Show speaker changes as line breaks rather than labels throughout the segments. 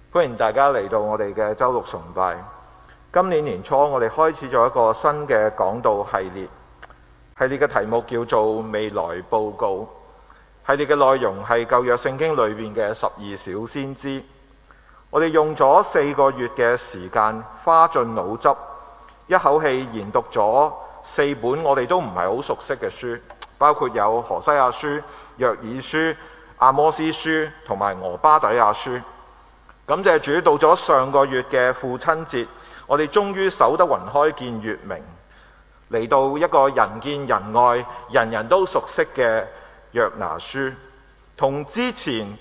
歡迎大家嚟到我哋嘅周六崇拜。今年年初我哋開始咗一個新嘅講道系列嘅題目叫做未來報告。系列嘅內容係舊約聖經裏面嘅12小先知。我哋用咗4個月嘅時間，花盡腦汁，一口氣研讀咗4本我哋都唔係好熟悉嘅書，包括有何西阿書、約珥書、阿摩司書同埋俄巴底亞書。感謝主，到咗上個月嘅父親節，我哋終於守得雲開見月明，嚟到一個人見人愛、人人都熟悉嘅約拿書。同之前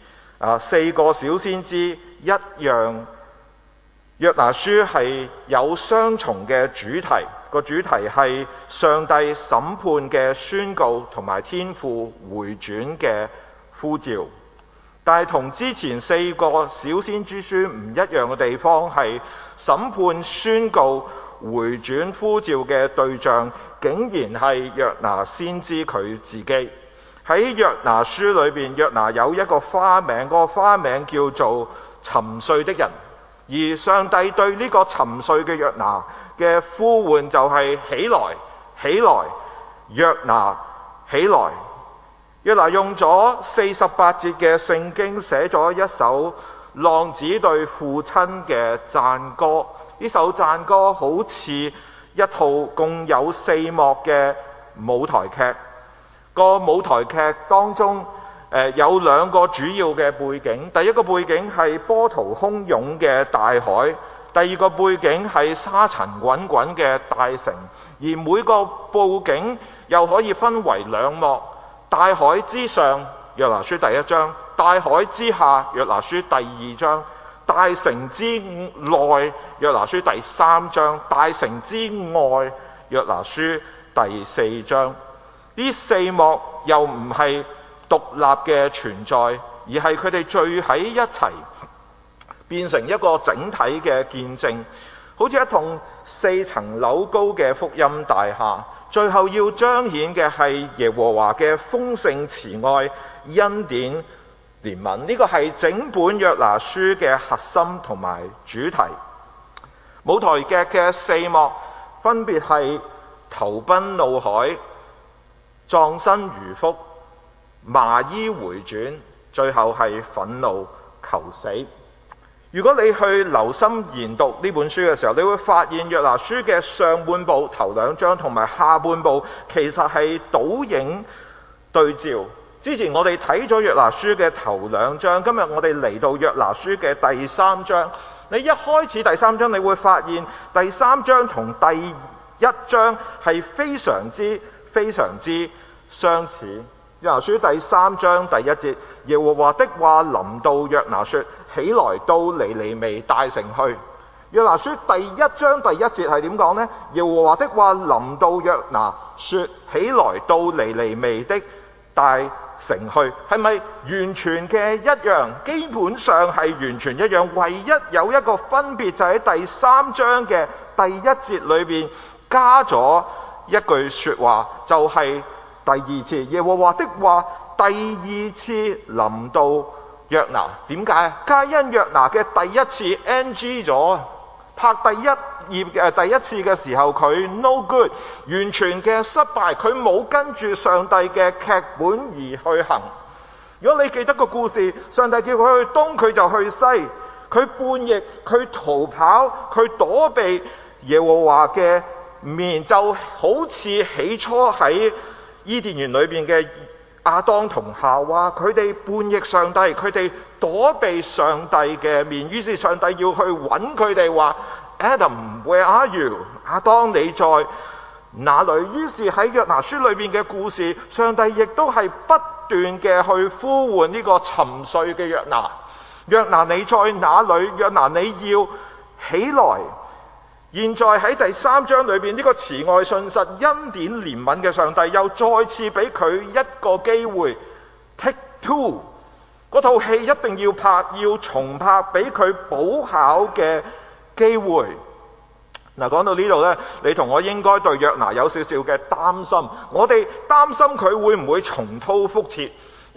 4個小先知一樣，約拿書係有雙重嘅主題，個主題係上帝審判嘅宣告同埋天父回轉嘅呼召。但係同之前4個小先知書唔一樣嘅地方係，審判宣告回轉呼召嘅對象竟然係約拿先知佢自己。喺約拿書裏邊，約拿有一個花名，個花名叫做沉睡的人。而上帝對呢個沉睡嘅約拿嘅呼喚就係起來，起來，約拿起來。約拿用咗48節嘅聖經寫咗一首浪子對父親嘅讚歌。呢首讚歌好似一套共有4幕嘅舞台劇。個舞台劇當中有2個主要嘅背景。第一個背景係波濤洶湧嘅大海，第二個背景係沙塵滾滾嘅大城。而每個佈景又可以分為2幕。大海之上，約拿書第1章；大海之下，約拿書第2章；大城之內，約拿書第3章；大城之外，約拿書第4章。呢4幕又唔係獨立嘅存在，而係佢哋聚喺一齊，變成一個整體嘅見證，好似一棟4層樓高嘅福音大廈。最後要彰顯嘅係耶和華嘅豐盛慈愛、恩典、憐憫。呢個係整本約拿書嘅核心同埋主題。舞台劇嘅4幕分別係投奔怒海、葬身魚腹、麻衣回轉，最後係憤怒求死。如果你去留心研讀呢本書嘅時候，你會發現約拿書嘅上半部頭2章同埋下半部其實係倒影對照。之前我哋睇咗約拿書嘅頭2章，今日我哋嚟到約拿書嘅第3章。你一開始第3章，你會發現第3章同第1章係非常之相似。約拿書第3章第1節，耶和華的話臨到約拿說：起來到尼尼微大城去。約拿書第1章第1節係點講呢？耶和華的話臨到約拿說：起來到尼尼微的大城去。係咪完全嘅一樣？基本上係完全一樣，唯一有一個分別就喺第3章嘅第1節裏邊加咗一句說話，就係第2次耶和華的話第2次臨到約拿。點解？皆因約拿嘅第1次 NG 咗，拍第一次嘅時候佢 no good， 完全嘅失敗，佢冇跟住上帝嘅劇本而去行。如果你記得個故事，上帝叫佢去東，佢就去西，佢叛逆，佢逃跑，佢躲避耶和華嘅面，就好似起初喺伊甸園裏邊嘅亞當同夏娃，佢哋叛逆上帝，佢哋躲避上帝嘅面，於是上帝要去揾佢哋，話 Adam，where are you？ 亞當你在哪裏？於是喺約拿書裏邊嘅故事，上帝亦都係不斷嘅去呼喚呢個沉睡嘅約拿。約拿你在哪裏？約拿你要起來。現在喺第3章裏邊，呢個慈愛信實、恩典憐憫嘅上帝又再次俾佢一個機會 ，take two， 嗰套戲一定要拍，要重拍，俾佢補考嘅機會。嗱，講到呢度呢，你同我應該對約拿有少少嘅擔心。我哋擔心佢會唔會重蹈覆轍，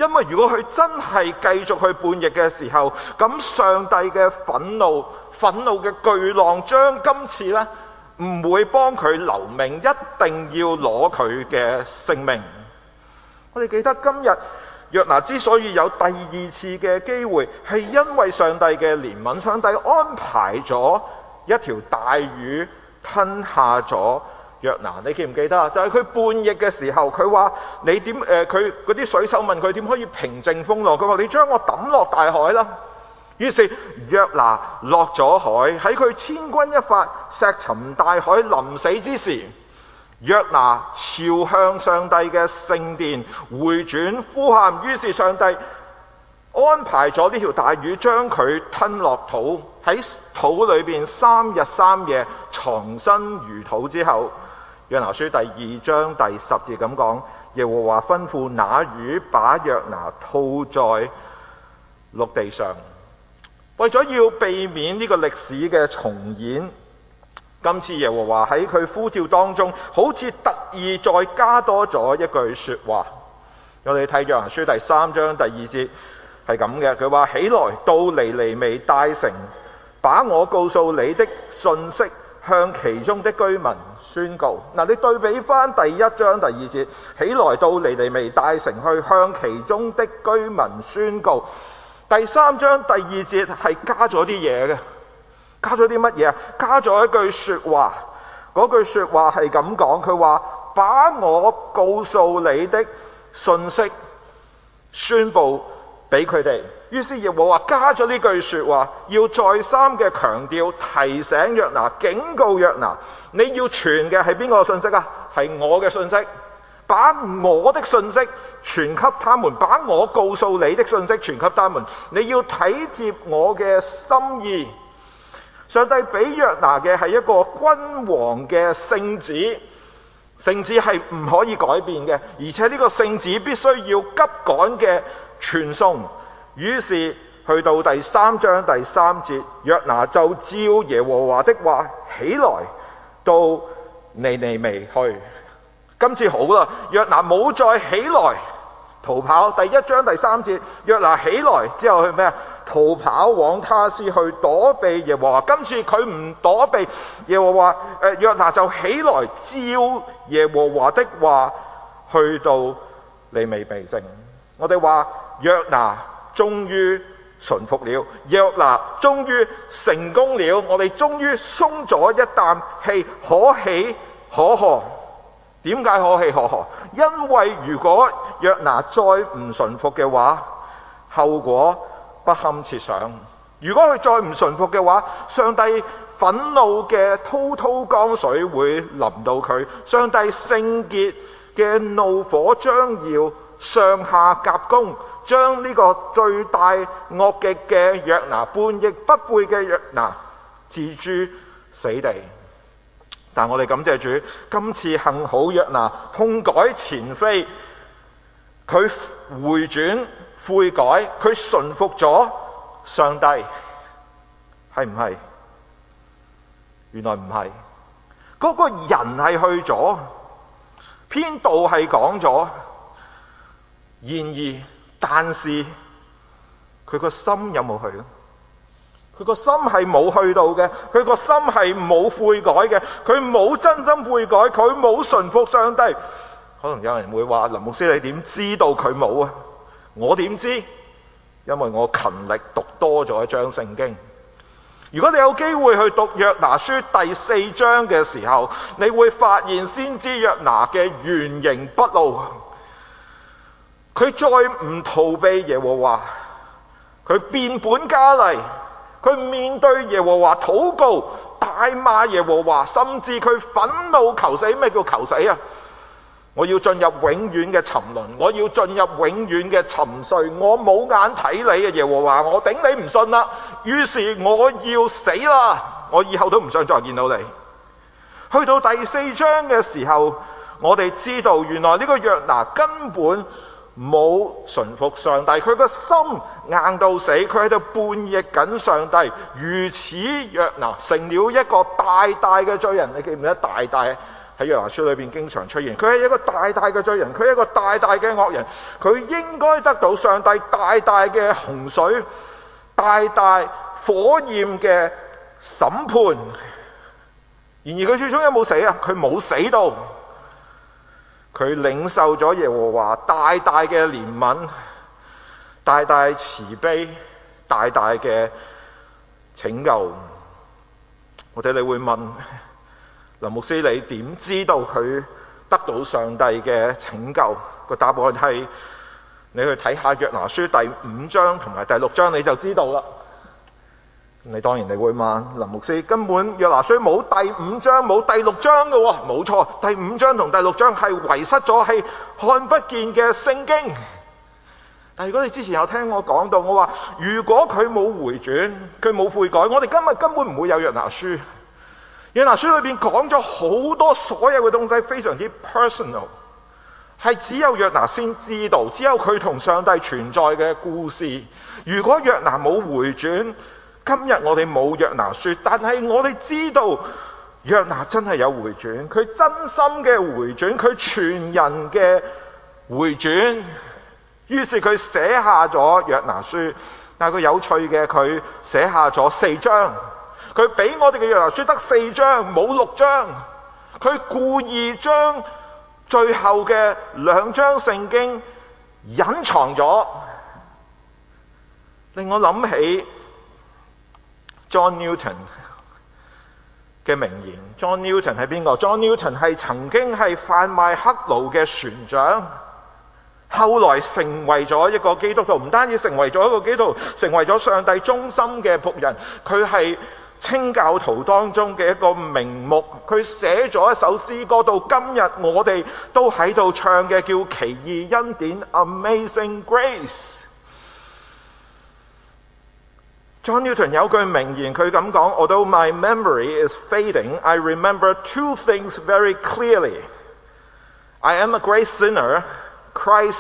因為如果佢真係繼續去叛逆嘅時候，咁上帝嘅憤怒嘅巨浪將今次呢唔會幫佢留命，一定要攞佢嘅性命。我哋記得今日約拿之所以有第二次嘅機會，係因為上帝嘅憐憫，上帝安排咗一條大魚吞下咗約拿。你記唔記得啊？就係佢叛逆嘅時候，佢話你點佢嗰啲水手問佢點可以平靜風浪，佢話你將我抌落大海啦。於是約拿落咗海，喺佢千鈞一髮、石沉大海臨死之時，約拿朝向上帝嘅聖殿回轉呼喊，於是上帝安排咗呢條大魚將佢吞落肚，喺肚裏邊3日3夜藏身魚肚之後，約拿書第2章第10節咁講，耶和華吩咐那魚把約拿吐在陸地上。為咗要避免呢個歷史嘅重演，今次耶和華喺佢呼召當中，好似特意再加多咗一句說話。我哋睇約拿書第3章第2節係咁嘅，佢話：起來到尼尼微大城，把我告訴你的信息向其中的居民宣告。嗱，你對比翻第1章第2節，起來到尼尼微大城去向其中的居民宣告。第3章第2節係加咗啲嘢嘅，加咗啲乜嘢啊？加咗一句說話，嗰句說話係咁講，佢話把我告訴你的信息宣布俾佢哋。於是耶和華加咗呢句說話，要再三嘅強調，提醒約拿，警告約拿，你要傳嘅係邊個信息啊？係我嘅信息。把我的信息傳給他們，把我告訴你的信息傳給他們。你要體貼我嘅心意。上帝俾約拿嘅係一個君王嘅聖旨，聖旨係唔可以改變嘅，而且呢個聖旨必須要急趕嘅傳送。於是去到第3章第3節，約拿就照耶和華的話起來到尼尼微去。今次好啦，約拿冇再起來逃跑。第1章第3節，約拿起來之後去咩啊？逃跑往他施去躲避耶和華。今次佢唔躲避耶和華，約拿就起來照耶和華的話去到尼尼微城。我哋話約拿終於順服了，約拿終於成功了，我哋終於鬆咗一啖氣，可喜可賀。點解可喜可賀？因為如果約拿再唔順服嘅話，後果不堪設想。如果佢再唔順服嘅話，上帝憤怒嘅滔滔江水會臨到佢，上帝聖潔嘅怒火將要上下夾攻，將呢個罪大惡極嘅約拿，叛逆不悔嘅約拿置諸死地。但我哋感謝主，今次幸好約拿痛改前非，佢回轉悔改，佢順服咗上帝，係唔係？原來唔係，嗰個人係去咗，編導係講咗，但是佢個心有冇去呢？佢個心係冇去到嘅，佢個心係冇悔改嘅，佢冇真心悔改，佢冇順服上帝。可能有人會話：林牧師，你點知道佢冇啊？我點知？因為我勤力讀多咗一章聖經。如果你有機會去讀約拿書第4章嘅時候，你會發現先知約拿嘅原形畢露。佢再唔逃避耶和華，佢變本加厲。佢面對耶和華禱告，大罵耶和華，甚至佢憤怒求死。咩叫求死啊？我要進入永遠嘅沉淪，我要進入永遠嘅沉睡，我冇眼睇你啊！耶和華，我頂你唔順啦，於是我要死啦，我以後都唔想再見到你。去到第4章嘅時候，我哋知道原來呢個約拿根本冇順服上帝，佢個心硬到死，佢喺度叛逆緊上帝。如此約拿成了一個大大嘅罪人。你記唔記得大大係喺約拿書裏邊經常出現。佢係一個大大嘅罪人，佢係一個大大嘅惡人，佢應該得到上帝大大嘅洪水、大大火焰嘅審判。然而佢最終有冇死啊？佢冇死到，佢領受咗耶和華大大嘅憐憫、大大慈悲、大大嘅拯救。或者你會問林牧師，你點知道佢得到上帝嘅拯救？個答案係你去睇下約拿書第5章同埋第6章你就知道啦。你當然你會問林牧師，根本約拿書冇第5章冇第6章嘅喎。冇錯，第5章同第6章係遺失咗，係看不見嘅聖經。但如果你之前有聽我講到，我話如果佢冇回轉，佢冇悔改，我哋今日根本唔會有約拿書。約拿書裏邊講咗好多所有嘅東西，非常之 personal， 係只有約拿先知道，只有佢同上帝存在嘅故事。如果約拿冇回轉，今日我哋冇約拿書，但係我哋知道約拿真係有回轉，佢真心嘅回轉，佢全人嘅回轉。於是佢寫下咗約拿書，但係佢有趣嘅，佢寫下咗4章。佢俾我哋嘅約拿書得4章，冇6章。佢故意將最後嘅2章聖經隱藏咗，令我諗起John Newton 嘅名言。John Newton 係邊個？ John Newton 係曾經係販賣黑奴嘅船長，後來成為咗一個基督徒，唔單止成為咗一個基督徒，成為咗上帝忠心嘅僕人。佢係清教徒當中嘅一個名目，佢寫咗一首詩歌，到今日我哋都喺度唱嘅，叫《奇異恩典》 Amazing Grace。 John Newton 有句名言，佢咁講 Although my memory is fading, I remember 2 things very clearly. I am a great sinner. Christ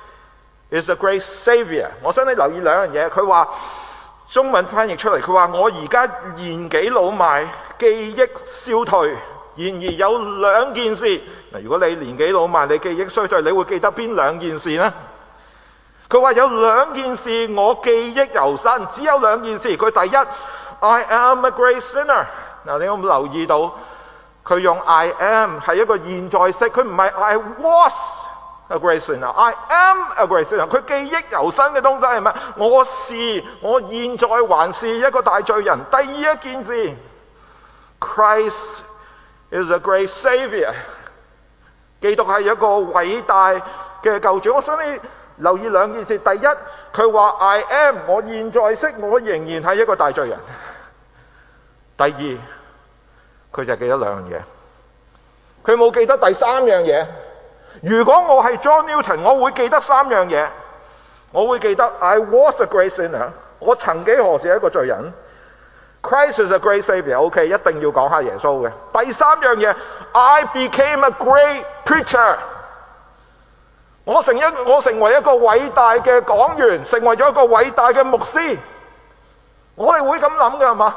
is a great Savior。 我想你留意2樣嘢，佢話中文翻譯出嚟，佢話我而家年紀老邁，記憶消退，然而有2件事。嗱，如果你年紀老邁，你記憶衰退，你會記得邊2件事呢？佢話有2件事我記憶猶新，只有2件事。佢第一 I am a great sinner。 嗱，你有冇留意到佢用 I am 係一個現在式，佢唔係 I was a great sinner， I am a great sinner。 佢記憶猶新嘅東西係咩？我現在還是一個大罪人。第二件事 Christ is a great Savior， 基督係一個偉大嘅救主。我想你留意2件事。第一，佢話 I am， 我現在識，我仍然係一個大罪人。第二，佢就記得2樣嘢，佢冇記得第3樣嘢。如果我係 John Newton， 我會記得3樣嘢。我會記得 I was a great sinner， 我曾幾何時係一個罪人。Christ is a great Savior，OK， 一定要講下耶穌嘅。第3樣嘢 I became a great preacher， 我成為一個偉大嘅講員，成為咗一個偉大嘅牧師。我哋會咁諗嘅係嘛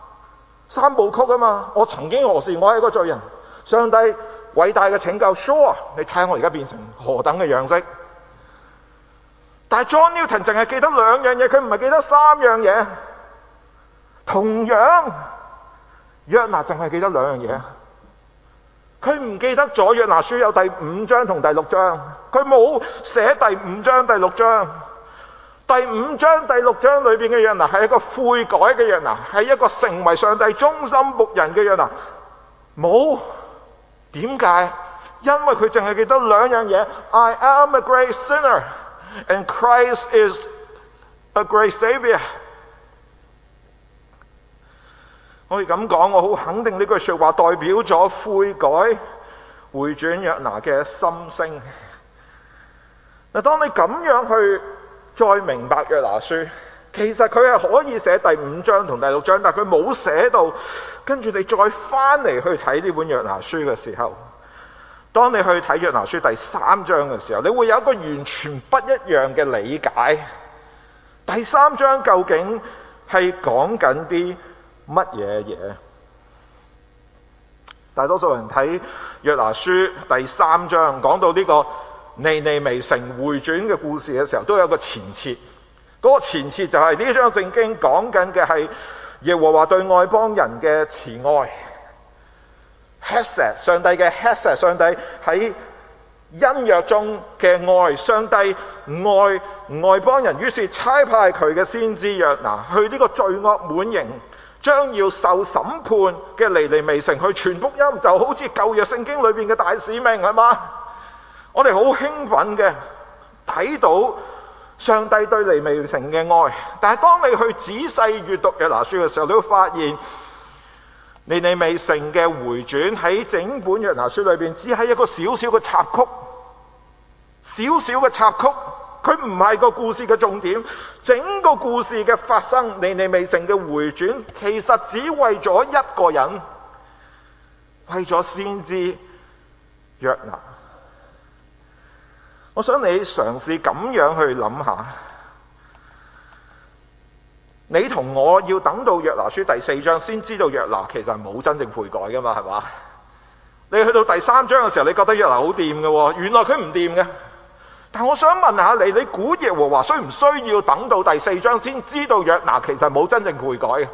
？3部曲啊嘛。我曾經何時我係一個罪人，上帝偉大嘅拯救 sure， 你睇下我而家變成何等嘅樣式。但係 John Newton 淨係記得2樣嘢，佢唔係記得3樣嘢。同樣約拿淨係記得2樣嘢，佢唔記得咗約拿書有第5章同第6章，佢冇寫第5章第6章。第5章第6章裏邊嘅約拿係一個悔改嘅約拿，係一個成為上帝忠心僕人嘅約拿。冇。點解？因為佢淨係記得2樣嘢 I am a great sinner and Christ is a great Savior。 我可以咁講，我好肯定呢句說話代表咗悔改回轉約拿嘅心聲。嗱，當你咁樣去再明白約拿書，其實佢係可以寫第5章同第6章，但係佢冇寫到。跟住你再翻嚟去睇呢本約拿書嘅時候，當你去睇約拿書第3章嘅時候，你會有一個完全不一樣嘅理解。第3章究竟係講緊啲乜嘢嘢？ 大多數人睇約拿書第3章講到呢個尼尼微城回轉嘅故事嘅時候，都有個前設。嗰個前設就係呢章聖經講緊嘅係耶和華對外邦人嘅慈愛 Hesed， 上帝嘅 Hesed， 上帝喺恩約中嘅愛，上帝愛外邦人，於是差派佢嘅先知約拿去呢個罪惡滿盈將要受審判嘅尼尼微城去傳福音，就好似舊約聖經裏邊嘅大使命，係嘛？我哋好興奮嘅睇到上帝對尼尼微城嘅愛，但係當你去仔細閱讀約拿書嘅時候，你會發現尼尼微城嘅回轉喺整本約拿書裏邊只係一個小小嘅插曲，佢唔係個故事嘅重點。整個故事嘅發生，尼尼微城嘅回轉其實只為咗一個人，為咗先知約拿。我想你嘗試咁樣去諗下，你同我要等到約拿書第4章先知道約拿其實冇真正悔改噶嘛，係嘛？你去到第3章嘅時候，你覺得約拿好掂嘅，原來佢唔掂嘅。但我想問下你，你估耶和華需唔需要等到第4章先知道約拿其實冇真正悔改嘅？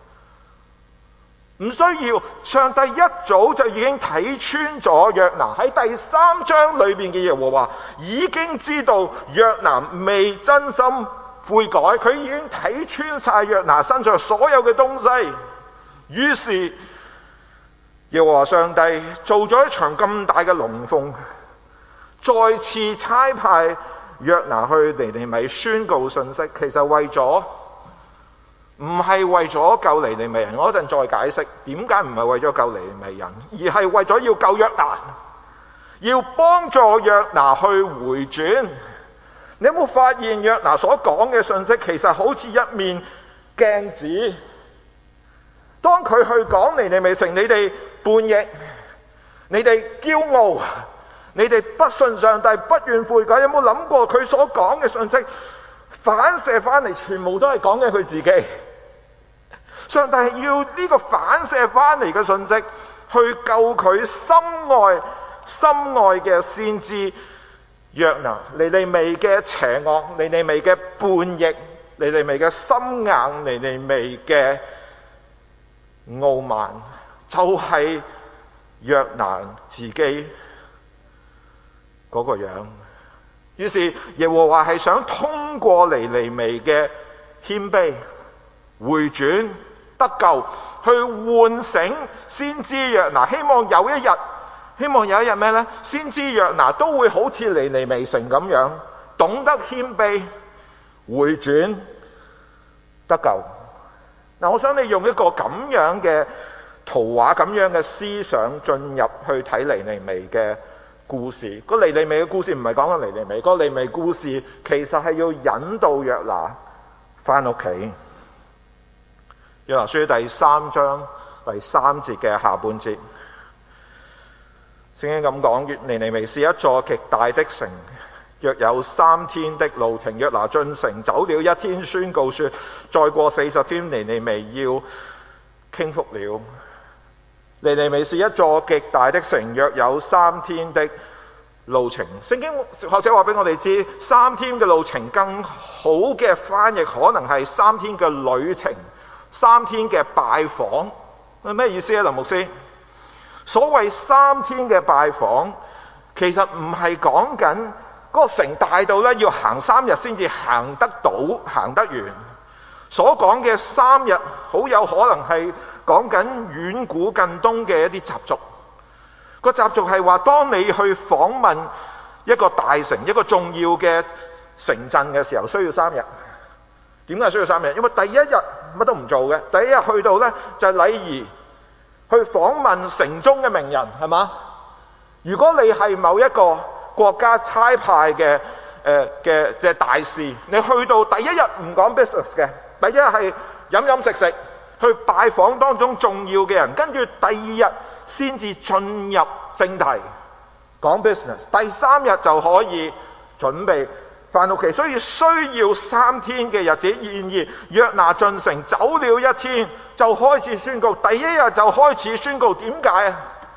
唔需要，上帝一早就已經睇穿咗約拿。喺第3章裏邊嘅耶和華已經知道約拿未真心悔改，佢已經睇穿晒約拿身上所有嘅東西。於是耶和華上帝做咗一場咁大嘅龍鳳，再次差派約拿去尼尼微宣告信息，其實唔係為咗救尼尼微人。我一陣再解釋點解唔係為咗救尼尼微人，而係為咗要救約拿，要幫助約拿去回轉。你有冇發現約拿所講嘅信息其實好似一面鏡子？當佢去講尼尼微城，你哋叛逆，你哋驕傲，你哋不信上帝，不願悔改，有冇諗過佢所講嘅信息反射翻嚟，全部都係講緊佢自己？上帝係要呢個反射翻嚟嘅信息去救佢心愛嘅先知約拿。尼尼微嘅邪惡，尼尼微嘅叛逆，尼尼微嘅心硬，尼尼微嘅傲慢，就係約拿自己嗰個樣。於是耶和華係想通過尼尼微嘅謙卑回轉得救，去喚醒先知約拿，希望有一日咩呢？先知約拿都會好似尼尼微城咁樣，懂得謙卑回轉得救。嗱，我想你用一個咁樣嘅圖畫，咁樣嘅思想進入去睇尼尼微嘅故事。個尼尼微嘅故事唔係講緊尼尼微，個尼尼微故事其實係要引導約拿翻屋企。約拿書第3章第3節嘅下半節，聖經咁講：尼尼微是一座極大的城，約有3天的路程。約拿進城走了1天，宣告說：再過40天，尼尼微要傾覆了。尼尼微是一座極大的城，約有3天的路程。聖經學者話俾我哋知，3天嘅路程，更好嘅翻譯可能係3天嘅旅程，3天嘅拜訪。咩意思啊，林牧師？所謂3天嘅拜訪，其實唔係講緊嗰個城大到咧要行3日先至行得到、行得完。所講嘅3日，好有可能係講緊遠古近東嘅一啲習俗。個習俗係話，當你去訪問一個大城、一個重要嘅城鎮嘅時候，需要3日。點解需要3日？因為第一日乜都唔做嘅，第一日去到呢，就係禮儀，去訪問城中嘅名人，係嘛？如果你係某一個國家差派嘅大使，你去到第一日唔講 business 嘅，第一日係飲食，去拜訪當中重要嘅人，跟住第2日先至進入正題講 business， 第3日就可以準備翻屋企，所以需要3天嘅日子。然而約拿進城走了1天就開始宣告，第1日就開始宣告。點解啊？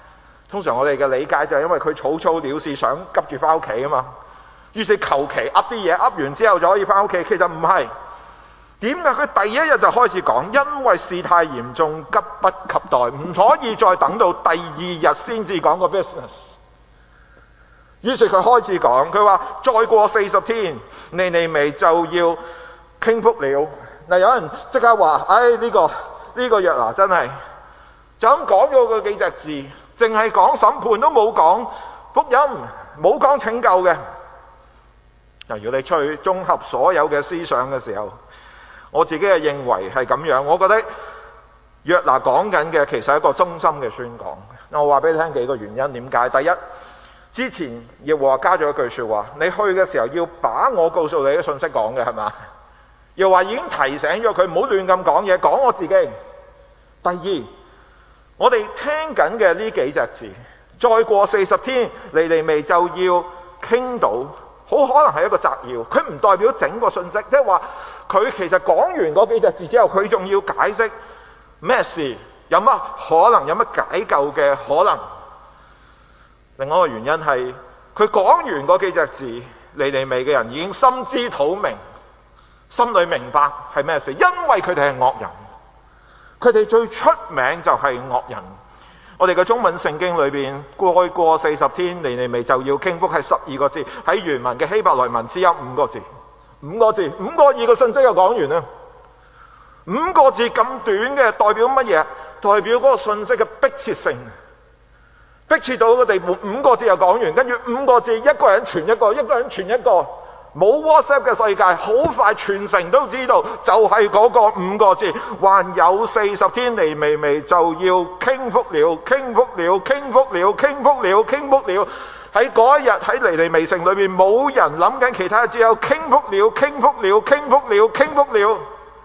通常我哋嘅理解就係因為佢草草了事，想急住翻屋企啊嘛，於是求其噏啲嘢，噏完之後就可以翻屋企。其實唔係，點解佢第一日就開始講？因為事態嚴重，急不及待，唔可以再等到第二日先至講個 business。於是佢開始講，佢話再過40天，尼尼微就要傾覆了。嗱，有人即刻話：呢個約拿真係就咁講咗個幾隻字，淨係講審判都冇講福音，冇講拯救嘅。嗱，如果你出去綜合所有嘅思想嘅時候，我自己係認為係咁樣。我覺得約拿講緊嘅其實係一個忠心嘅宣講。我話俾你聽幾個原因。點解？第一，之前耶和華加咗一句說話，你去嘅時候要把我告訴你嘅信息講嘅，係嘛？又話已經提醒咗佢唔好亂咁講嘢，講我自己。第二，我哋聽緊嘅呢幾隻字，再過40天，尼尼微就要傾倒，好可能係一個摘要，佢唔代表整個信息，即係話佢其實講完嗰幾隻字之後，佢仲要解釋咩事，有乜可能，有乜解救嘅可能。另外一個原因係佢講完嗰幾隻字，尼尼微嘅人已經心知肚明，心裏明白係咩事，因為佢哋係惡人，佢哋最出名就係惡人。我哋嘅中文聖經裏邊，再過40天，尼尼微就要傾覆，係12個字，喺原文嘅希伯來文只有5個字，5個字，5個2個信息就講完啦。5個字咁短嘅，代表乜嘢？代表嗰個信息嘅迫切性，迫切到個地步，5個字就講完，跟住5個字，一個人傳一個，一個人傳一個。冇 WhatsApp 嘅世界，好快全城都知道，就係嗰個5個字，還有40天，尼尼微就要傾覆了，傾覆了，傾覆了，傾覆了，傾覆了。喺嗰一日喺尼尼微城裏面，冇人諗緊其他，只有傾覆了，傾覆了，傾覆了，傾覆了。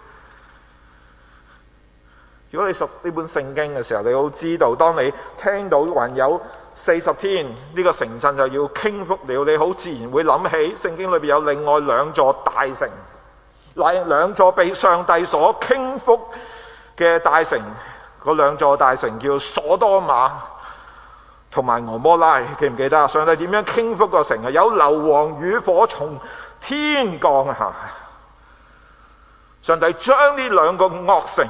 如果你熟呢本聖經嘅時候，你好知道，當你聽到還有40天呢個城鎮就要傾覆了，你好自然會諗起聖經裏邊有另外2座大城，2座被上帝所傾覆嘅大城。嗰2座大城叫所多瑪同埋俄摩拉，記唔記得啊？上帝點樣傾覆個城啊？有硫磺與火從天降下，上帝將呢2個惡城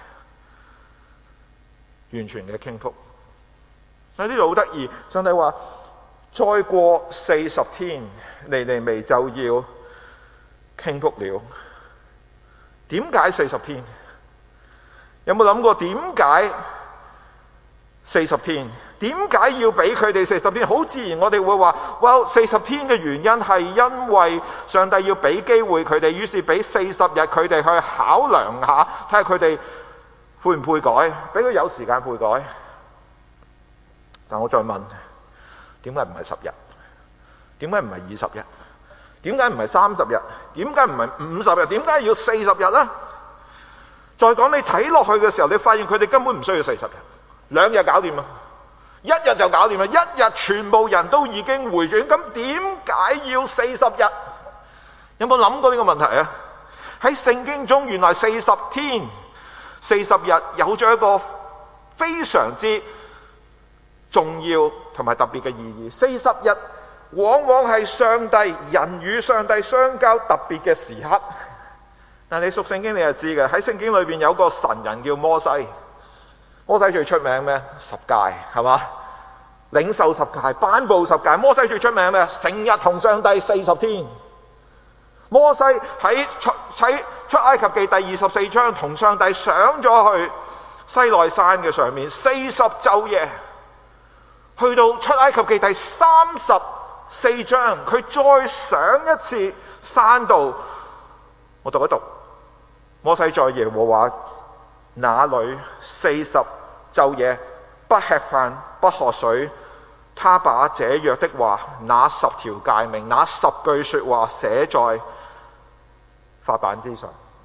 完全嘅傾覆。喺呢度好得意，上帝話再過40天，尼尼微就要傾覆了。點解40天？有冇諗過點解40天？點解要俾佢哋40天？好自然我哋會話，40天嘅原因係因為上帝要俾機會佢哋，於是俾40日佢哋去考量下，睇下佢哋悔唔悔改，俾佢有時間悔改。但我再問，點解唔係10日？點解唔係20日？點解唔係30日？點解唔係50日？點解要40日呢？再講，你睇落去嘅時候，你發現佢哋根本唔需要40日，2日搞掂啦，1日就搞掂啦，1日全部人都已經回轉，咁點解要40日？有冇諗過呢個問題啊？喺聖經中，原來40天、40日有咗一個非常之重要同埋特別嘅意義。40日往往係上帝人與上帝相交特別嘅時刻。但你熟聖經你就知嘅，喺聖經裏邊有個神人叫摩西。摩西最出名咩？10誡係嘛？領受10誡，頒布10誡。摩西最出名咩？成日同上帝40天。摩西喺出埃及記第24章同上帝上咗去西奈山嘅上面40晝夜。去到出埃及記第34章，佢再上一次山度。我讀一讀，摩西在耶和華那裏40晝夜，不吃飯，不喝水。他把這約的話，那10條誡命，那10句說話寫在法版之上。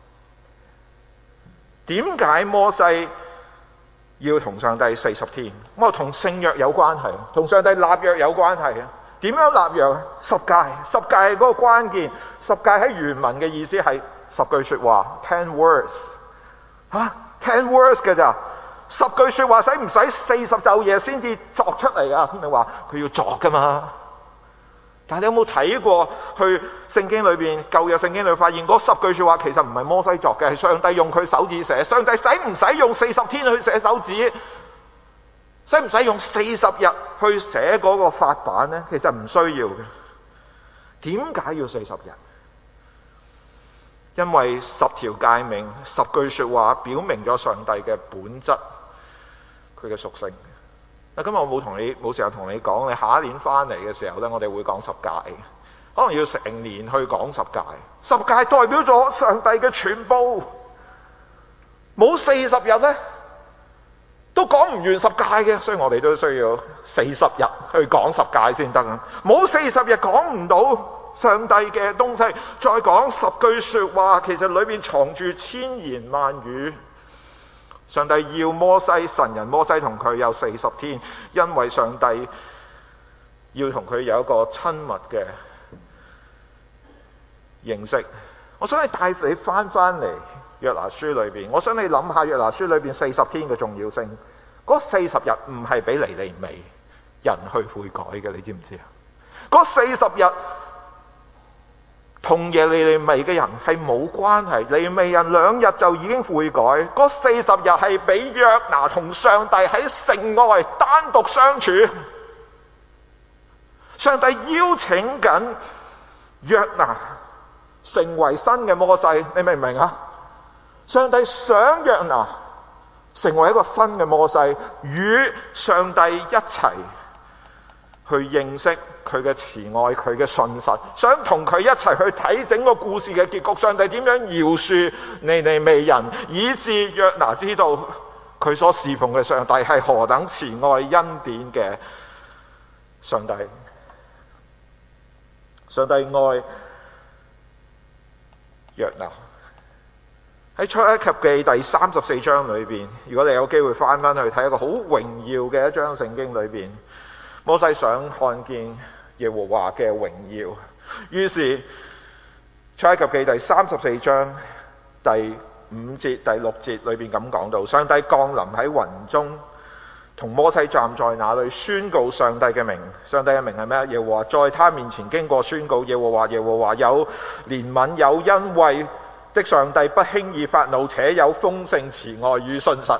點解摩西要同上帝40天？我同聖約有關係，同上帝立約有關係啊！點樣立約啊？10誡，10誡係嗰個關鍵。10誡喺原文嘅意思係10句說話 ，10 words。10 words 嘅咋？ 10句說話使唔使40晝夜先至作出嚟啊？你話佢要作噶嘛？但係你有冇睇過去聖經裏邊，舊約聖經裏發現嗰10句說話其實唔係摩西作嘅，係上帝用佢手指寫。上帝使唔使用40天去寫手指？使唔使用40日去寫嗰個法版呢？其實唔需要嘅。點解要40日？因為10條誡命、10句說話表明咗上帝嘅本質，佢嘅屬性。今日我冇時候同你講，你下一年翻嚟嘅時候呢，我哋會講10誡，可能要成年去講10誡。10誡代表咗上帝嘅全部，冇40日呢，都講唔完10誡嘅，所以我哋都需要40日去講10誡先得啊！冇40日講唔到上帝嘅東西，再講10句說話，其實裏面藏住千言萬語。上帝要摩西，神人摩西同佢有40天，因為上帝要同佢有一個親密嘅認識。我想你帶你翻嚟約拿書裏邊，我想你諗下約拿書裏邊40天嘅重要性。嗰40日唔係俾尼尼微人去悔改嘅，你知唔知啊？嗰40日同耶尼尼微嘅人係冇關係，尼尼微人2日就已經悔改。嗰40日係俾約拿同上帝喺城外單獨相處。上帝邀請緊約拿成為新嘅摩西，你明唔明啊？上帝想約拿成為一個新嘅摩西，與上帝一齊去認識佢嘅慈愛、佢嘅信實，想同佢一齊去睇整個故事嘅結局。上帝點樣饒恕尼尼微人，以致約拿知道佢所侍奉嘅上帝係何等慈愛恩典嘅上帝。上帝愛約拿。喺出埃及記第34章裏邊，如果你有機會翻去睇一個好榮耀嘅一章聖經裏邊，摩西想看見耶和華嘅榮耀，於是出埃及記第34章第5節、第6節裏邊咁講到，上帝降臨喺雲中，同摩西站在那裏宣告上帝嘅名。上帝嘅名係咩？耶和華在他面前經過宣告，耶和華有憐憫有恩惠的上帝，不輕易發怒，且有豐盛慈愛與信實。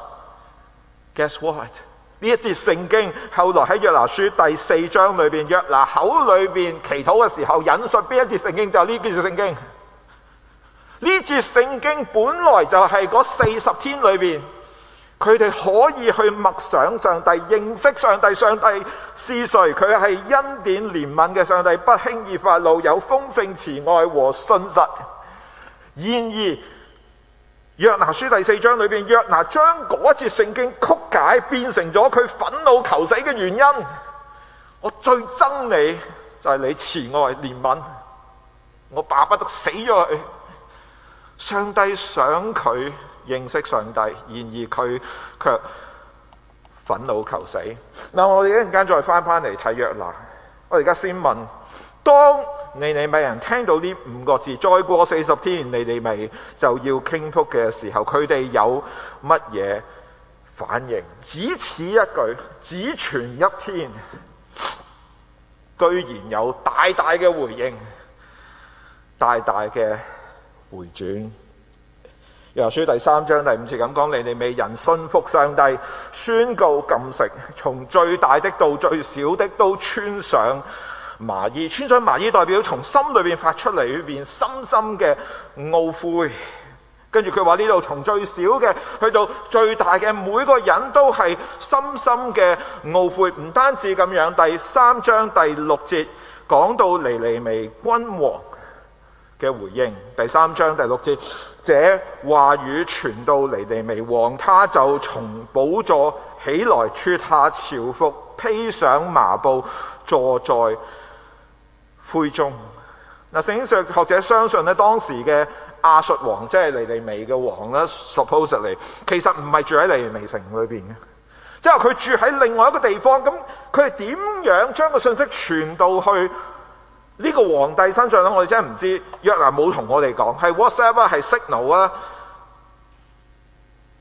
Guess what？ 呢一節聖經後來喺約拿書第4章裏邊，約拿口裏邊祈禱嘅時候引述邊一節聖經？就係呢節聖經。呢節聖經本來就係嗰40天裏邊，佢哋可以去默想上帝、認識上帝。上帝是誰？佢係恩典憐憫嘅上帝，不輕易發怒，有豐盛慈愛和信實。然而約拿書第4章裏邊，約拿將嗰節聖經曲解，變成咗佢憤怒求死嘅原因。我最憎你就係你慈愛憐憫，我巴不得死咗佢。上帝想佢認識上帝，然而佢卻憤怒求死。嗱，我哋一陣間再翻嚟睇約拿。我而家先問，當尼尼微人聽到呢5個字，再過40天尼尼微就要傾覆嘅時候，佢哋有乜嘢反應？只此一句，只傳一天，居然有大大嘅回應，大大嘅回轉。約拿書第3章第5節咁講，尼尼微人信服上帝，宣告禁食，從最大的到最小的都穿上麻衣。穿上麻衣代表從心裏邊發出嚟，裏邊深深嘅懊悔。跟住佢話呢度從最小嘅去到最大嘅，每個人都係深深嘅懊悔。唔單止咁樣，第3章第6節講到尼尼微君王嘅回應。第3章第6節，這話語傳到尼尼微王，他就從寶座起來，脱下朝服，披上麻布，坐在灰中。嗱，聖經上學者相信咧，當時嘅亞述王即係尼尼微嘅王咧 ，supposedly 其實唔係住喺尼尼微城裏邊嘅，即係佢住喺另外一個地方。咁佢係點樣將個信息傳到去呢個皇帝身上咧？我哋真係唔知。約拿冇同我哋講，係 WhatsApp 啊，係 Signal 啊，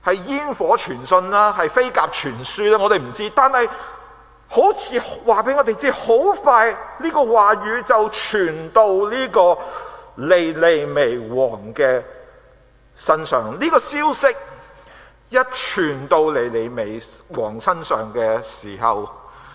係煙火傳信啦，係飛鴿傳書啦，我哋唔知，但係好似話俾我哋知，好快呢個話語就傳到呢個尼尼微王嘅身上。呢個消息一傳到尼尼微王身上嘅時候，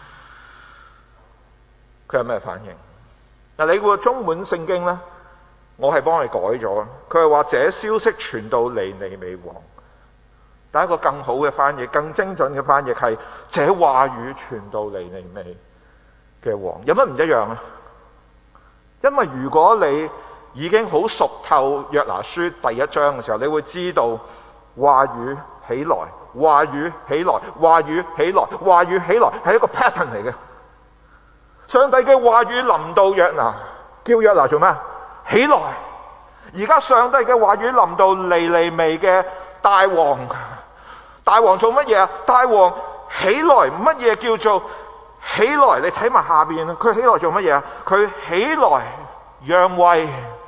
佢有咩反應？嗱，你個中文聖經呢，我係幫你改咗，佢係話這消息傳到尼尼微王。但一個更好嘅翻譯，更精準嘅翻譯係這話語傳到尼尼微嘅王。有乜唔一樣啊？因為如果你已經好熟透約拿書第一章嘅時候，你會知道話語起來，話語起來，話語起來，話語起來係一個 pattern 嚟嘅。上帝嘅話語臨到約拿，叫約拿做咩？起來！而家上帝嘅話語臨到尼尼微嘅大王，大王做乜嘢啊？大王起來，乜嘢叫做起來？你睇埋下邊啊，佢起來做乜嘢啊？佢起來讓位。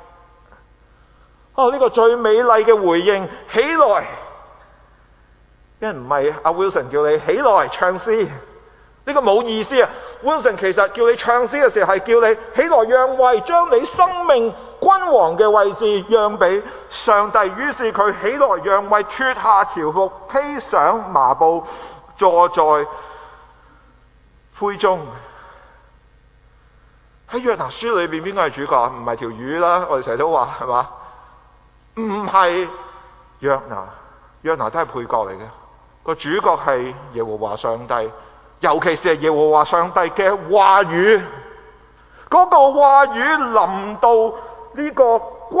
呢個最美麗嘅回應，起來。因為唔係阿 Wilson 叫你起來唱詩，呢個冇意思啊。Wilson 其實叫你唱詩嘅時候係叫你起來讓位，將你生命君王嘅位置讓俾上帝。於是佢起來讓位，脫下朝服，披上麻布，坐在灰中。喺約拿書裏邊邊個係主角？唔係條魚啦，我哋成日都話係嘛？唔係約拿，約拿都係配角嚟嘅。個主角係耶和華上帝。尤其是係耶和華上帝嘅話語，嗰個話語臨到呢個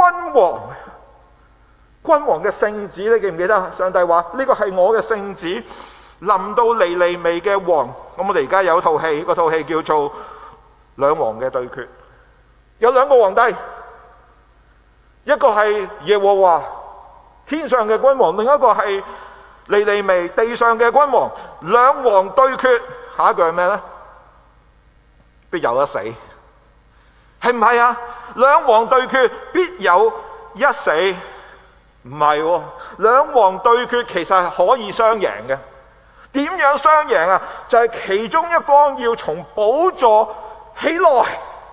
君王嘅聖子，你記唔記得？上帝話呢個係我嘅聖子，臨到尼尼微嘅王。咁我哋而家有套戲，嗰套戲叫做《兩王嘅對決》，有兩個皇帝，一個係耶和華天上嘅君王，另一個係尼尼微地上嘅君王。兩王對決，下一句係咩呢？必有一死，係唔係啊？兩王對決，必有一死，唔係喎。兩王對決其實係可以雙贏嘅。點樣雙贏啊？就係其中一方要從寶座起來。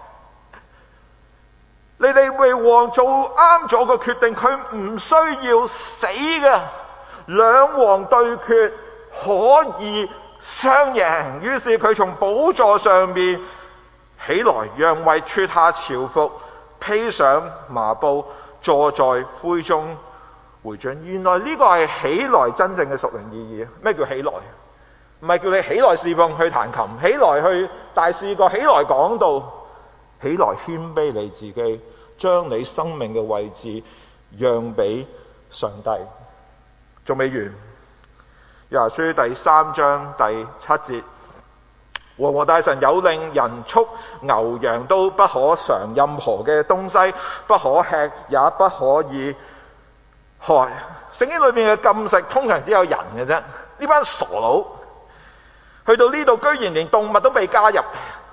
尼尼微王做啱咗個決定，佢唔需要死嘅。兩王對決可以雙贏，於是佢從寶座上面起來讓位，脫下朝服，披上麻布，坐在灰中回轉。原來呢個係起來真正嘅屬靈意義。咩叫起來？唔係叫你起來侍奉去彈琴，起來去大試過，起來講道，起來謙卑你自己，將你生命嘅位置讓俾上帝。仲未完，約拿書第3章第7節，和合大臣有令人畜牛羊都不可嘗任何嘅東西，不可吃也不可以喝。聖經裏面嘅禁食通常只有人嘅啫，呢班傻佬去到呢度居然連動物都被加入。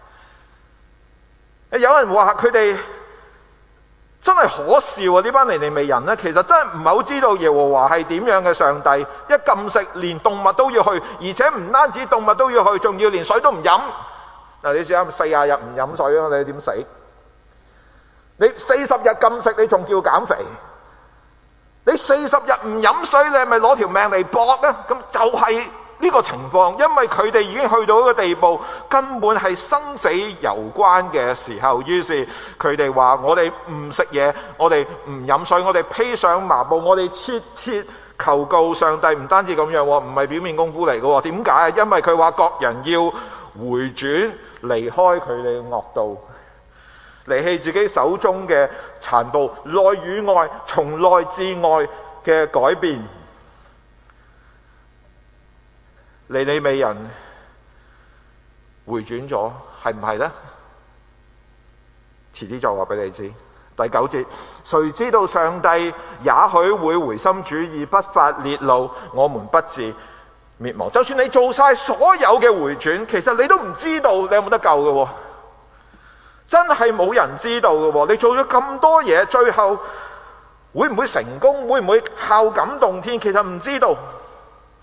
有人話佢哋真係可笑啊！呢班尼尼微人呢，其實真係唔係好知道耶和華係點樣嘅上帝。一禁食，連動物都要去，而且唔單止動物都要去，仲要連水都唔飲。嗱，你試下40日唔飲水啊，你點死？你40日禁食，你仲叫減肥？你40日唔飲水，你係咪攞條命嚟搏呢？咁就係呢個情況，因為佢哋已經去到一個地步，根本係生死攸關嘅時候。於是佢哋話：我哋唔食嘢，我哋唔飲水，我哋披上麻布，我哋切切求告上帝。唔單止咁樣，唔係表面功夫嚟嘅。點解？因為佢話各人要回轉，離開佢哋嘅惡道，離棄自己手中嘅殘暴，內與外，從內至外嘅改變。尼尼微人回轉咗，係唔係呢？遲啲再話俾你知。第9節，誰知道上帝也許會回心轉意，不發烈怒，我們不至滅亡。就算你做晒所有嘅回轉，其實你都唔知道你有冇得救嘅。真係冇人知道嘅。你做咗咁多嘢，最後會唔會成功？會唔會孝感動天？其實唔知道。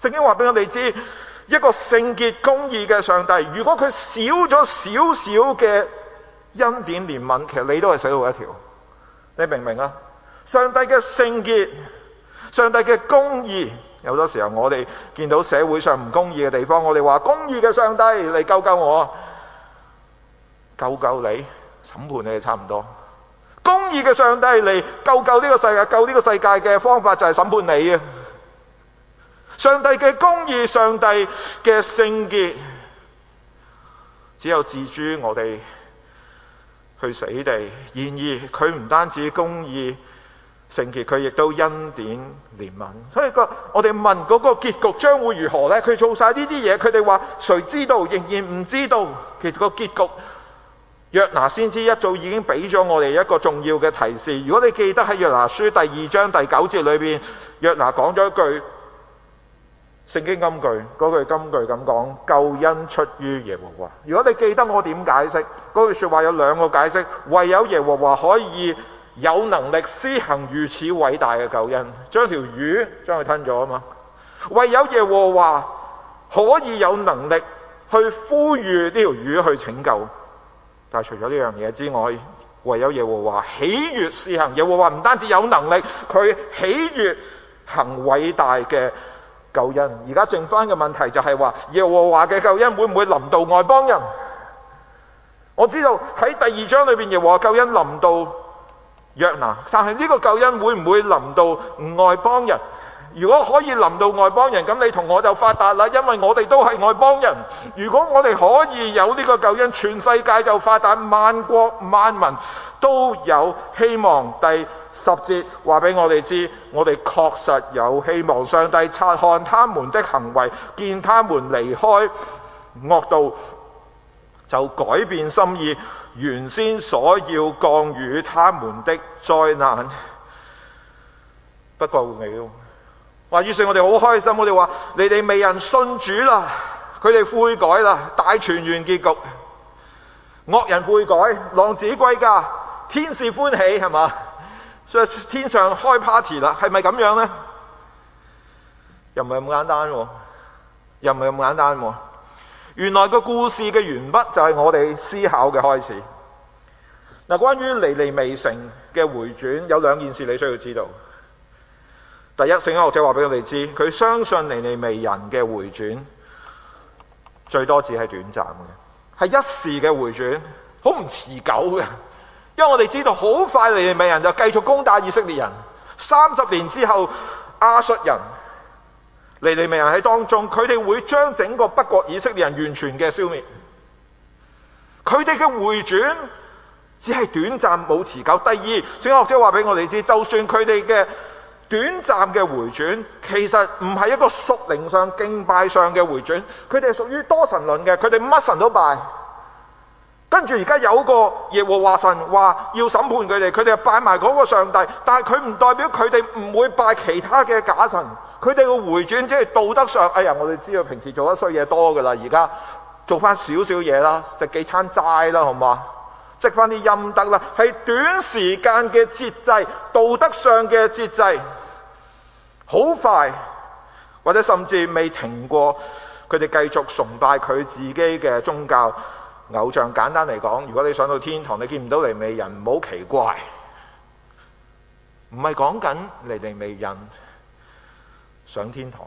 聖經話俾我哋知，一個聖潔公義嘅上帝，如果佢少咗少少嘅恩典憐憫，其實你都係死路一條。你明唔明啊？上帝嘅聖潔，上帝嘅公義，有好多時候我哋見到社會上唔公義嘅地方，我哋話公義嘅上帝嚟救救我，救你，審判你係差唔多。公義嘅上帝嚟救呢個世界，救呢個世界嘅方法就係審判你啊！上帝嘅公義，上帝嘅聖潔，只有置諸我哋去死地。然而佢唔單止公義聖潔，佢亦都恩典憐憫。所以我哋問嗰個結局將會如何呢？佢做晒呢啲嘢，佢哋話誰知道？仍然唔知道。其實個結局，約拿先知一早已經俾咗我哋一個重要嘅提示。如果你記得喺約拿書第2章第9節裏邊，約拿講咗一句聖經金句，嗰句金句咁講：救恩出於耶和華。如果你記得我點解釋嗰句說話，有兩個解釋。唯有耶和華可以有能力施行如此偉大嘅救恩，將條魚將佢吞咗啊嘛。唯有耶和華可以有能力去呼籲呢條魚去拯救。但係除咗呢樣嘢之外，唯有耶和華喜悅施行。耶和華唔單止有能力，佢喜悅行偉大嘅救恩。而家剩翻嘅問題就係話，耶和華嘅救恩會唔會臨到外邦人？我知道喺第2章裏邊，耶和華救恩臨到約拿，但係呢個救恩會唔會臨到外邦人？如果可以臨到外邦人，咁你同我就發達啦，因為我哋都係外邦人。如果我哋可以有呢個救恩，全世界就發達，萬國萬民都有希望。第10節話俾我哋知，我哋確實有希望。上帝察看他們的行為，見他們離開惡道，就改變心意，原先所要降與他們的災難不過會了。於是我哋好開心，我哋話尼尼微人信主啦，佢哋悔改啦，大團圓結局，惡人悔改，浪子歸家，天使歡喜，係嘛？所以天上開 party 啦，係咪咁樣呢？又唔係咁簡單喎，又唔係咁簡單喎。原來個故事嘅完畢就係我哋思考嘅開始。嗱，關於尼尼微城嘅回轉，有兩件事你需要知道。第一，聖經學者話俾我哋知，佢相信尼尼微人嘅回轉最多只係短暫嘅，係一時嘅回轉，好唔持久嘅。因為我哋知道好快尼尼微人就繼續攻打以色列人，30年之後亞述人、尼尼微人喺當中，佢哋會將整個北國以色列人完全嘅消滅。佢哋嘅回轉只係短暫冇持久。第二，聖經學者話俾我哋知，就算佢哋嘅短暫嘅回轉，其實唔係一個屬靈上敬拜上嘅回轉，佢哋係屬於多神論嘅，佢哋乜神都拜。跟住而家有個耶和華神話要審判佢哋，佢哋就拜埋嗰個上帝，但係佢唔代表佢哋唔會拜其他嘅假神。佢哋嘅回轉即係道德上，哎呀，我哋知道平時做得衰嘢多噶啦，而家做翻少少嘢啦，食幾餐齋啦，好嘛？積翻啲陰德啦，係短時間嘅節制，道德上嘅節制，好快，或者甚至未停過，佢哋繼續崇拜佢自己嘅宗教偶像。簡單嚟講，如果你上到天堂，你見唔到尼尼微人，唔好奇怪，唔係講緊尼尼微人上天堂。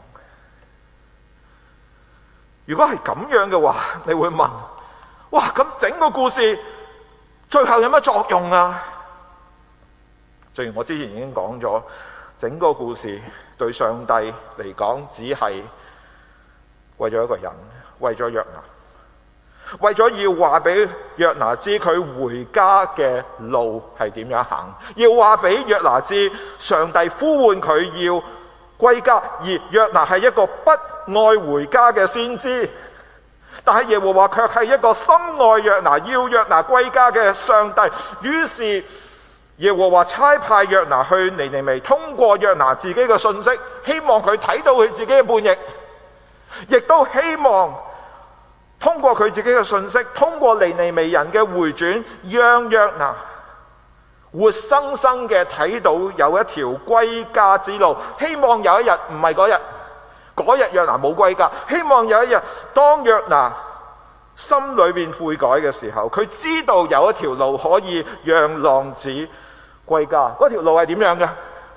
如果係咁樣嘅話，你會問：哇，咁整個故事最後有乜作用啊？正如我之前已經講咗，整個故事對上帝嚟講，只係為咗一個人，為咗約拿，為咗要話俾約拿知佢回家嘅路係點樣行，要話俾約拿知上帝呼喚佢要歸家，而約拿係一個不愛回家嘅先知。但係耶和華卻係一個深愛約拿，要約拿歸家嘅上帝。於是耶和華差派約拿去尼尼微，通過約拿自己嘅信息，希望佢睇到佢自己嘅叛逆，亦都希望通過佢自己嘅信息，通過尼尼微人嘅回轉，讓約拿活生生嘅睇到有一條歸家之路。希望有一日，唔係嗰日， 嗰日約拿冇歸家，希望有一日當約拿心裏邊悔改嘅時候，佢知道有一條路可以讓浪子歸家。嗰條路係點樣嘅？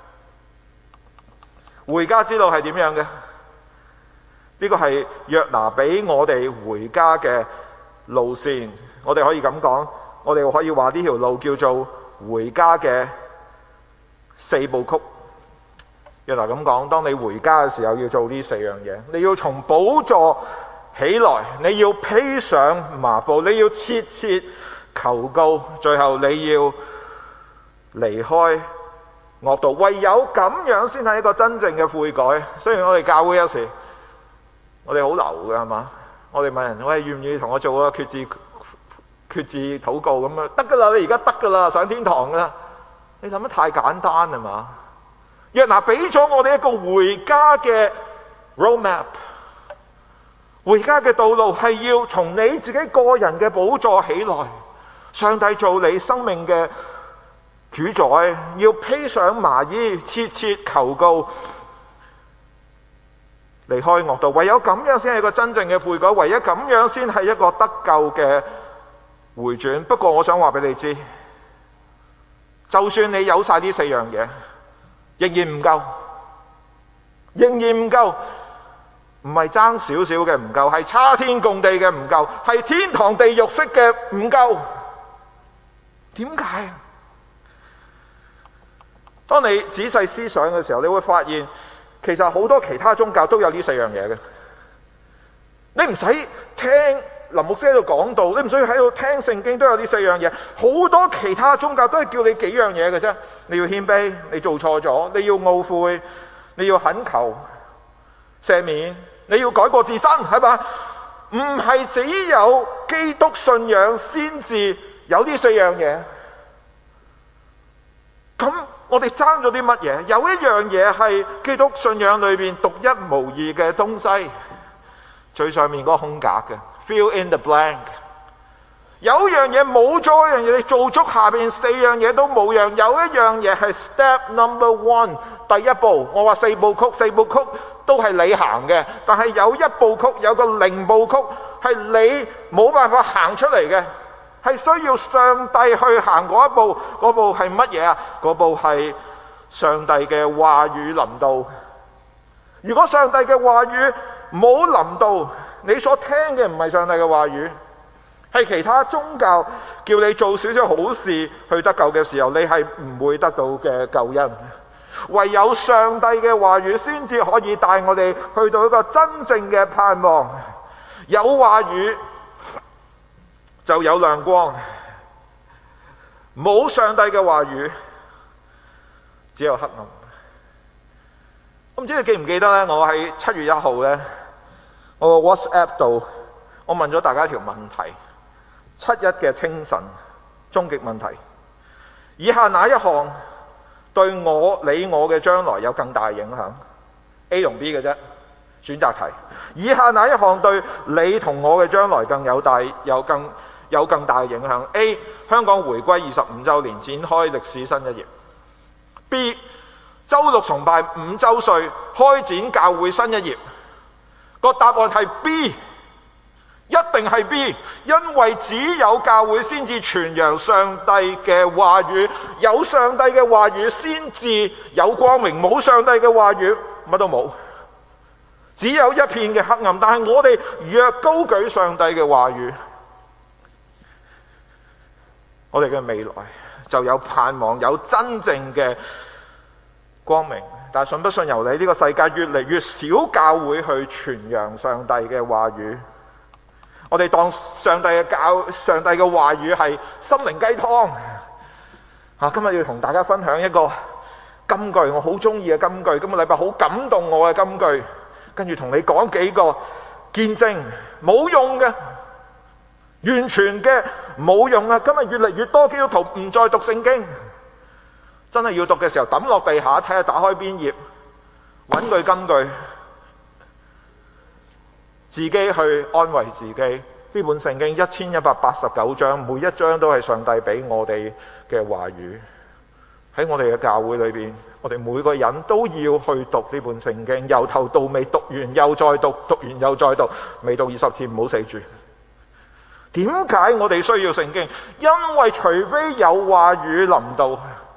回家之路係點樣嘅？呢個係約拿俾我哋回家嘅路線。我哋可以咁講，我哋可以話呢條路叫做回家嘅4部曲。約拿咁講，當你回家嘅時候要做呢4樣嘢。你要從寶座起來，你要披上麻布，你要切切求告，最後你要離開惡道。唯有咁樣先係一個真正嘅悔改。雖然我哋教會有時我哋好流嘅係嘛，我哋問人喂，願唔願意同我做個決志禱告咁樣？得噶啦，你而家得噶啦，上天堂啦。你諗得太簡單係嘛？約拿俾咗我哋一個回家嘅 roadmap， 回家嘅道路係要從你自己個人嘅寶座起來，上帝做你生命嘅主宰，要披上麻衣，切切求告，離開惡道。唯有咁樣先係一個真正嘅悔改，唯有咁樣先係一個得救嘅回轉。不過我想話俾你知，就算你有晒呢4樣嘢，仍然唔夠，仍然唔夠，唔係爭少少嘅唔夠，係差天共地嘅唔夠，係天堂地獄式嘅唔夠。點解？當你仔細思想嘅時候，你會發現其實好多其他宗教都有呢4樣嘢嘅。你唔使聽林牧師喺度講道，你唔需要喺度聽聖經，都有呢4樣嘢。好多其他宗教都係叫你幾樣嘢嘅啫。你要謙卑，你做錯咗，你要懊悔，你要懇求赦免，你要改過自新，係嘛？唔係只有基督信仰先至有呢4樣嘢。咁我哋爭咗啲乜嘢？有一樣嘢係基督信仰裏邊獨一無二嘅東西，最上面嗰個空格嘅 fill in the blank。 有一樣嘢冇咗一樣嘢，你做足下邊4樣嘢都冇樣。有一樣嘢係 step number 1， 第一步。我話4部曲，4部曲都係你行嘅，但係有一部曲，有個0部曲係你冇辦法行出嚟嘅，係需要上帝去行嗰一步。嗰步係乜嘢啊？嗰步係上帝嘅話語臨到。如果上帝嘅話語冇臨到，你所聽嘅唔係上帝嘅話語，係其他宗教叫你做少少好事去得救嘅時候，你係唔會得到嘅救恩。唯有上帝嘅話語先至可以帶我哋去到一個真正嘅盼望。有話語就有亮光，冇上帝嘅話語只有黑暗。我唔知你記唔記得呢？我喺7月1號呢，我個 WhatsApp 度我問咗大家一條問題：7·1嘅清晨終極問題，以下哪一項對你我嘅將來有更大影響？ A 同 B 嘅啫，選擇題。以下哪一項對你同我嘅將來有更大影響？ A 香港回歸25週年，展開歷史新一頁。 B 週六崇拜5週歲，開展教會新一頁。個答案係 B， 一定係 B， 因為只有教會先至傳揚上帝嘅話語，有上帝嘅話語先至有光明，冇上帝嘅話語乜都冇，只有一片嘅黑暗。但係我哋若高舉上帝嘅話語，我哋嘅未來就有盼望，有真正嘅光明。但係信不信由你。呢個世界越嚟越少教會去傳揚上帝嘅話語，我哋當上帝嘅話語係心靈雞湯。今日要同大家分享一個金句，我好中意嘅金句，今個禮拜好感動我嘅金句，跟住同你講幾個見證。冇用嘅，完全嘅冇用啊！今日越嚟越多基督徒唔再讀聖經，真係要讀嘅時候抌落地下睇下，打開邊頁揾句金句，自己去安慰自己。呢本聖經1189章，每一章都係上帝俾我哋嘅話語。 喺我哋嘅教會裏邊，我哋每個人都要去讀呢本聖經，由頭到尾讀完又再讀，讀完又再讀，未到20次唔好死住。點解我哋需要聖經？因為除非有話語臨到，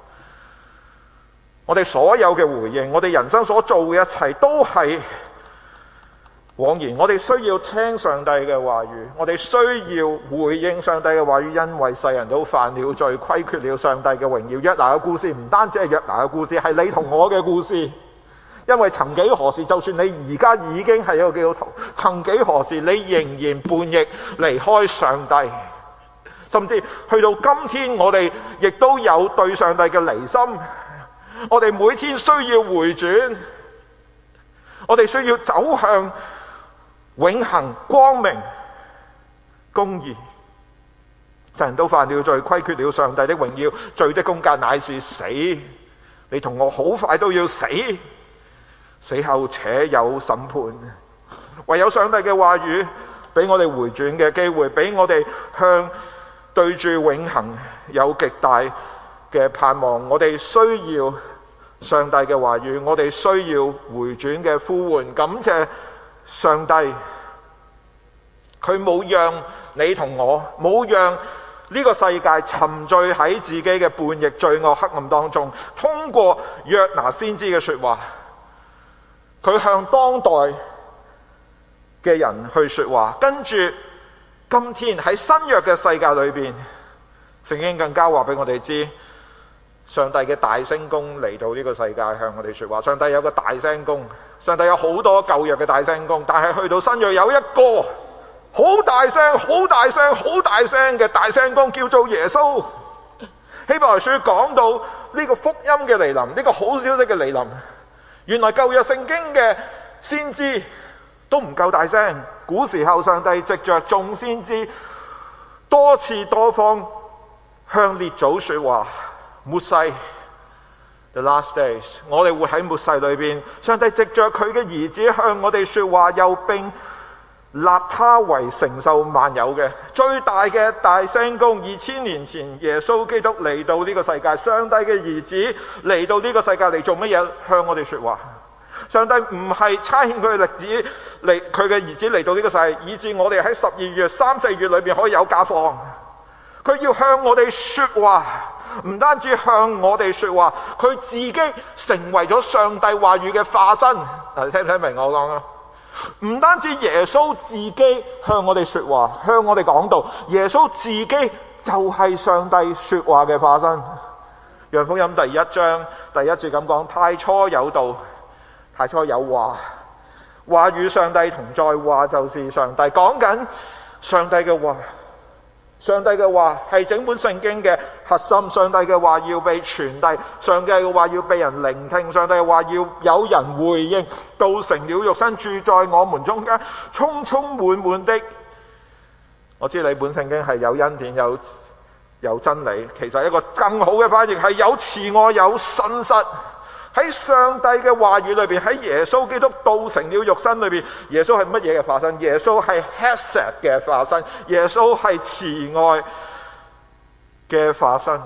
我哋所有嘅回應，我哋人生所做嘅一切都係枉然。我哋需要聽上帝嘅話語，我哋需要回應上帝嘅話語，因為世人都犯了罪，虧缺了上帝嘅榮耀。約拿嘅故事唔單止係約拿嘅故事，係你同我嘅故事。因為曾幾何時，就算你而家已經係一個基督徒，曾幾何時你仍然叛逆離開上帝，甚至去到今天，我哋亦都有對上帝嘅離心。我哋每天需要回轉，我哋需要走向永恆光明公義。世人都犯了罪，虧缺了上帝的榮耀，罪的工價乃是死。你同我好快都要死，死後且有審判。唯有上帝嘅話語俾我哋回轉嘅機會，俾我哋向對住永恆有極大嘅盼望。我哋需要上帝嘅話語，我哋需要回轉嘅呼喚。感謝上帝，佢冇讓你同我，冇讓呢個世界沉醉喺自己嘅叛逆、罪惡、黑暗當中。通過約拿先知嘅說話，佢向當代嘅人去說話。跟住今天喺新約嘅世界裏邊，聖經更加話俾我哋知，上帝嘅大聲公嚟到呢個世界向我哋說話。上帝有個大聲公，上帝有好多舊約嘅大聲公，但係去到新約有一個好大聲、好大聲、好大聲嘅大聲公，叫做耶穌。希伯來書講到呢個福音嘅嚟臨，呢個好消息嘅嚟臨。原來舊約聖經嘅先知都唔夠大聲，古時候上帝藉着眾先知多次多方向列祖說話。末世 The last days， 我哋活喺末世裏邊，上帝藉着佢嘅兒子向我哋說話，又並立他為承受萬有嘅最大嘅大聲公。2000年前耶穌基督嚟到呢個世界，上帝嘅兒子嚟到呢個世界嚟做乜嘢？向我哋說話。上帝唔係差遣佢嘅兒子嚟到呢個世界，以致我哋喺12月、3、4月裏邊可以有假放。佢要向我哋說話，唔單止向我哋說話，佢自己成為咗上帝話語嘅化身。你聽唔聽明我講啊？唔單止耶穌自己向我哋說話，向我哋講道，耶穌自己就係上帝說話嘅化身。約翰福音第1章第1節咁講：太初有道，太初有話，話與上帝同在，話就是上帝。講緊上帝嘅話，上帝嘅話係整本聖經嘅核心。上帝嘅話要被傳遞，上帝嘅話要被人聆聽，上帝嘅話要有人回應。道成了肉身，住在我們中間，充充滿滿的。我知你本聖經係有恩典，有真理，其實一個更好嘅翻譯係有慈愛，有信實。喺上帝嘅話語裏邊，喺耶穌基督道成了肉身裏邊，耶穌係乜嘢嘅化身？耶穌係 Hesed 嘅化身，耶穌係慈愛嘅化身。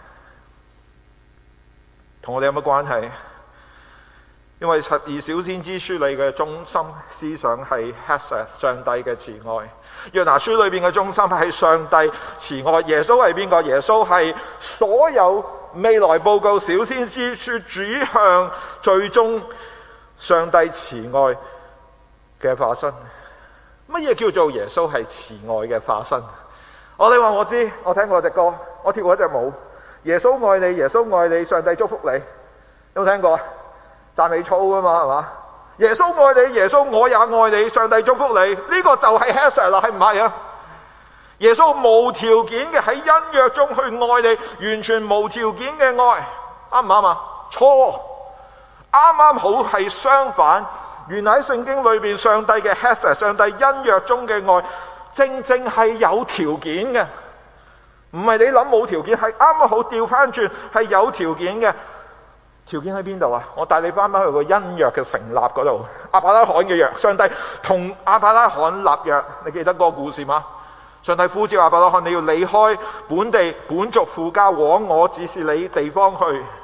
同我哋有乜關係？因為12小先知書裏嘅中心思想係 Hesed， 上帝嘅慈愛。約拿書裏邊嘅中心係上帝慈愛。耶穌係邊個？耶穌係所有未來報告小先知書指向最終上帝慈愛嘅化身。乜嘢叫做耶穌係慈愛嘅化身？你話我知，我聽過隻歌，我跳過一隻舞。耶穌愛你，耶穌愛你，上帝祝福你。有冇聽過？讚美操㗎嘛，係嘛？耶穌愛你，耶穌我也愛你，上帝祝福你。呢個就係 Hesed 啦，係唔係啊？耶穌無條件嘅喺恩約中去愛你，完全無條件嘅愛，啱唔啱啊？錯，啱啱好係相反。原來喺聖經裏邊，上帝嘅 Hesed， 上帝恩約中嘅愛，正正係有條件嘅，唔係你諗冇條件，係啱啱好調翻轉，係有條件嘅。條件喺邊度啊？我帶你翻返去個恩約嘅成立嗰度，亞伯拉罕嘅約，上帝同亞伯拉罕立約，你記得嗰個故事嗎？上帝呼召亞伯拉罕，你要離開本地本族父家，往我指示你地方去。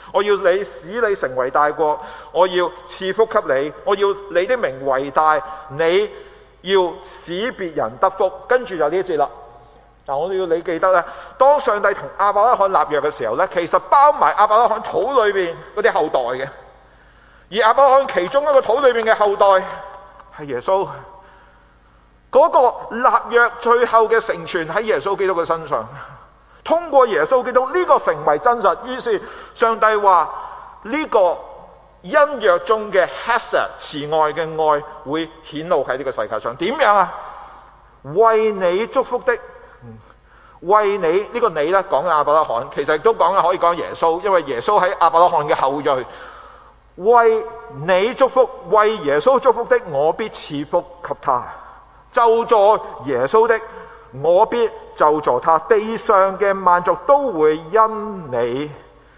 我要你使你成為大國，我要賜福給你，我要你的名為大，你要使別人得福。跟住就呢一節啦。但我要你記得咧，當上帝同亞伯拉罕立約嘅時候咧，其實包埋亞伯拉罕肚裏邊嗰啲後代嘅，而亞伯拉罕其中一個肚裏邊嘅後代係耶穌。嗰個立約最後嘅成全喺耶穌基督嘅身上，通過耶穌基督呢個成為真實。於是上帝話呢個恩約中嘅 Hesed 慈愛嘅愛會顯露喺呢個世界上。點樣啊？為你祝福的，為你呢個你咧講亞伯拉罕，其實亦都講可以講耶穌，因為耶穌喺亞伯拉罕嘅後裔。為你祝福，為耶穌祝福的，我必賜福給他；咒詛耶穌的，我必咒詛他。地上嘅萬族都會因你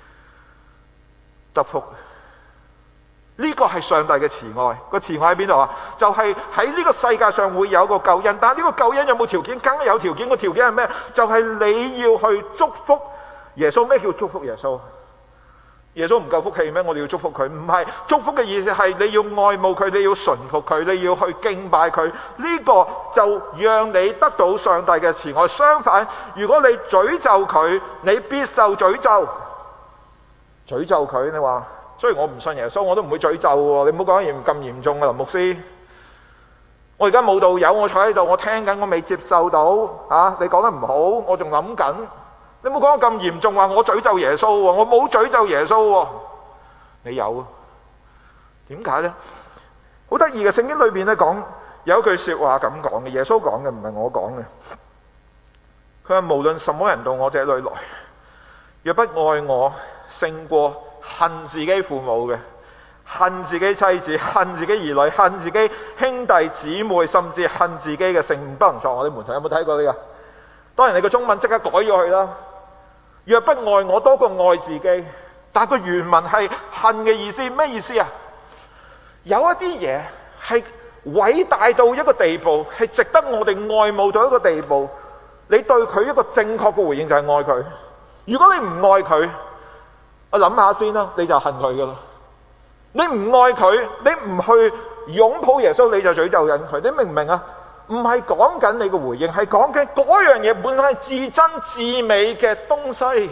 得福。呢個係上帝嘅慈愛。個慈愛喺邊度啊？就係喺呢個世界上會有個救恩，但係呢個救恩有冇條件？梗係有條件。個條件係咩？就係你要去祝福耶穌。咩叫祝福耶穌？耶穌唔夠福氣咩？我哋要祝福佢？唔係，祝福嘅意思係你要愛慕佢，你要順服佢，你要去敬拜佢。呢個就讓你得到上帝嘅慈愛。相反，如果你詛咒佢，你必受詛咒。詛咒佢，你話雖然我唔信耶穌，我都唔會詛咒喎。你唔好講咁嚴重啊，林牧師。我而家冇道友，我坐喺度，我聽緊，我未接受到啊！你講得唔好，我仲諗緊。你唔好講咁嚴重，話我詛咒耶穌喎，我冇詛咒耶穌喎。你有？點解呢？好得意嘅，聖經裏邊咧講有一句說話咁講嘅，耶穌講嘅，唔係我講嘅。佢話無論什麼人到我這裏來，若不愛我勝過恨自己父母嘅，恨自己妻子，恨自己兒女，恨自己兄弟姊妹，甚至恨自己嘅性命，不能作我的門徒。有冇睇過呢個？當然你個中文即刻改咗佢啦。若不愛我多過愛自己，但係個原文係恨嘅意思。咩意思啊？有一啲嘢係偉大到一個地步，係值得我哋愛慕到一個地步，你對佢一個正確嘅回應就係愛佢。如果你唔愛佢，我諗下先啦，你就恨佢噶啦。你唔愛佢，你唔去擁抱耶穌，你就詛咒緊佢。你明唔明啊？唔係講緊你嘅回應，係講緊嗰樣嘢本身係至真至美嘅東西。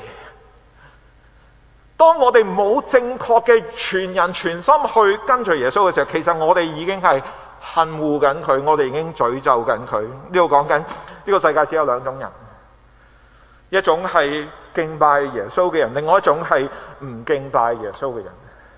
當我哋冇正確嘅全人全心去跟隨耶穌嘅時候，其實我哋已經係恨惡緊佢，我哋已經詛咒緊佢。呢度講緊呢個世界只有兩種人，一種係敬拜耶穌嘅人，另外一種係唔敬拜耶穌嘅人。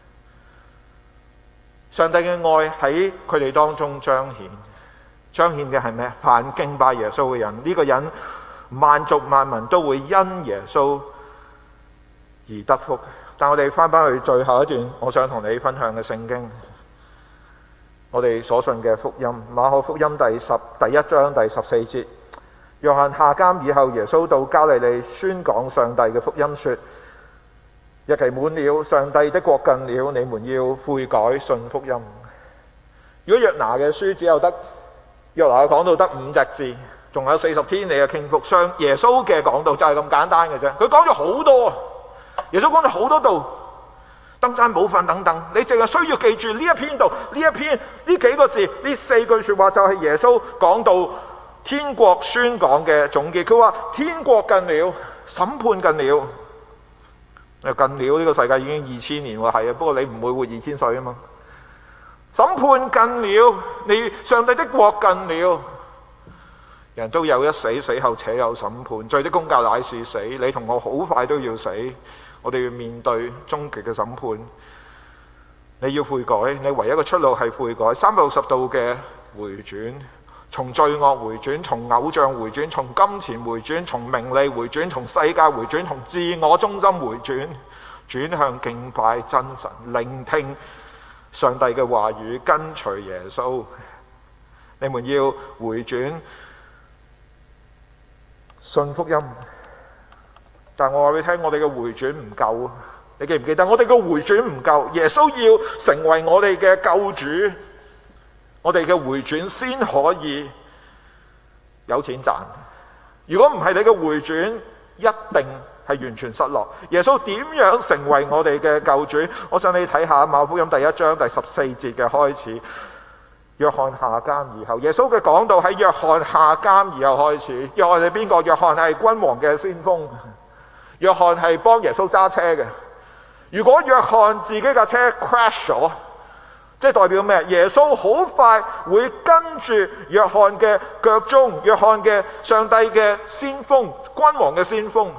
上帝嘅愛喺佢哋當中彰顯嘅係咩？凡敬拜耶穌嘅人，呢個人萬族萬民都會因耶穌而得福。但我哋翻返去最後一段，我想同你分享嘅聖經，我哋所信嘅福音，馬可福音第一章第14節，約翰下監以後，耶穌到加利利宣講上帝嘅福音，說：日期滿了，上帝的國近了，你們要悔改，信福音。如果約拿嘅書只有得約拿嘅講道得5隻字，仲有40天你嘅傾覆，上耶穌嘅講道就係咁簡單嘅啫。佢講咗好多，耶穌講咗好多道，登山寶訓等等，你淨係需要記住呢一篇道，呢幾個字，呢4句說話就係耶穌講道天國宣講嘅總結。佢話天國近了，審判近了。近了，呢個世界已經2000年喎，係啊，不過你唔會活2000歲啊嘛。審判近了，你上帝的國近了，人都有一死，死後且有審判，罪的工價乃是死，你同我好快都要死，我哋要面對終極嘅審判。你要悔改，你唯一嘅出路係悔改，360度嘅回轉，從罪惡回轉，從偶像回轉，從金錢回轉，從名利回轉，從世界回轉，從自我中心回轉，轉向敬拜真神，聆聽上帝嘅話語，跟隨耶穌。你們要回轉，信福音。但我話俾你聽，我哋嘅回轉唔夠。你記唔記得？我哋嘅回轉唔夠，耶穌要成為我哋嘅救主，我哋嘅回轉先可以有錢賺。如果唔係，你嘅回轉一定係完全失落。耶穌點樣成為我哋嘅救主？我想你睇下馬可福音第1章第14節嘅開始。約翰下監而後，耶穌嘅講道喺約翰下監而後開始。約翰係邊個？約翰係君王嘅先鋒。約翰係幫耶穌揸車嘅。如果約翰自己架車 crash 咗，即係代表咩？耶穌好快會跟住約翰嘅腳蹤，約翰嘅上帝嘅先鋒，君王嘅先鋒，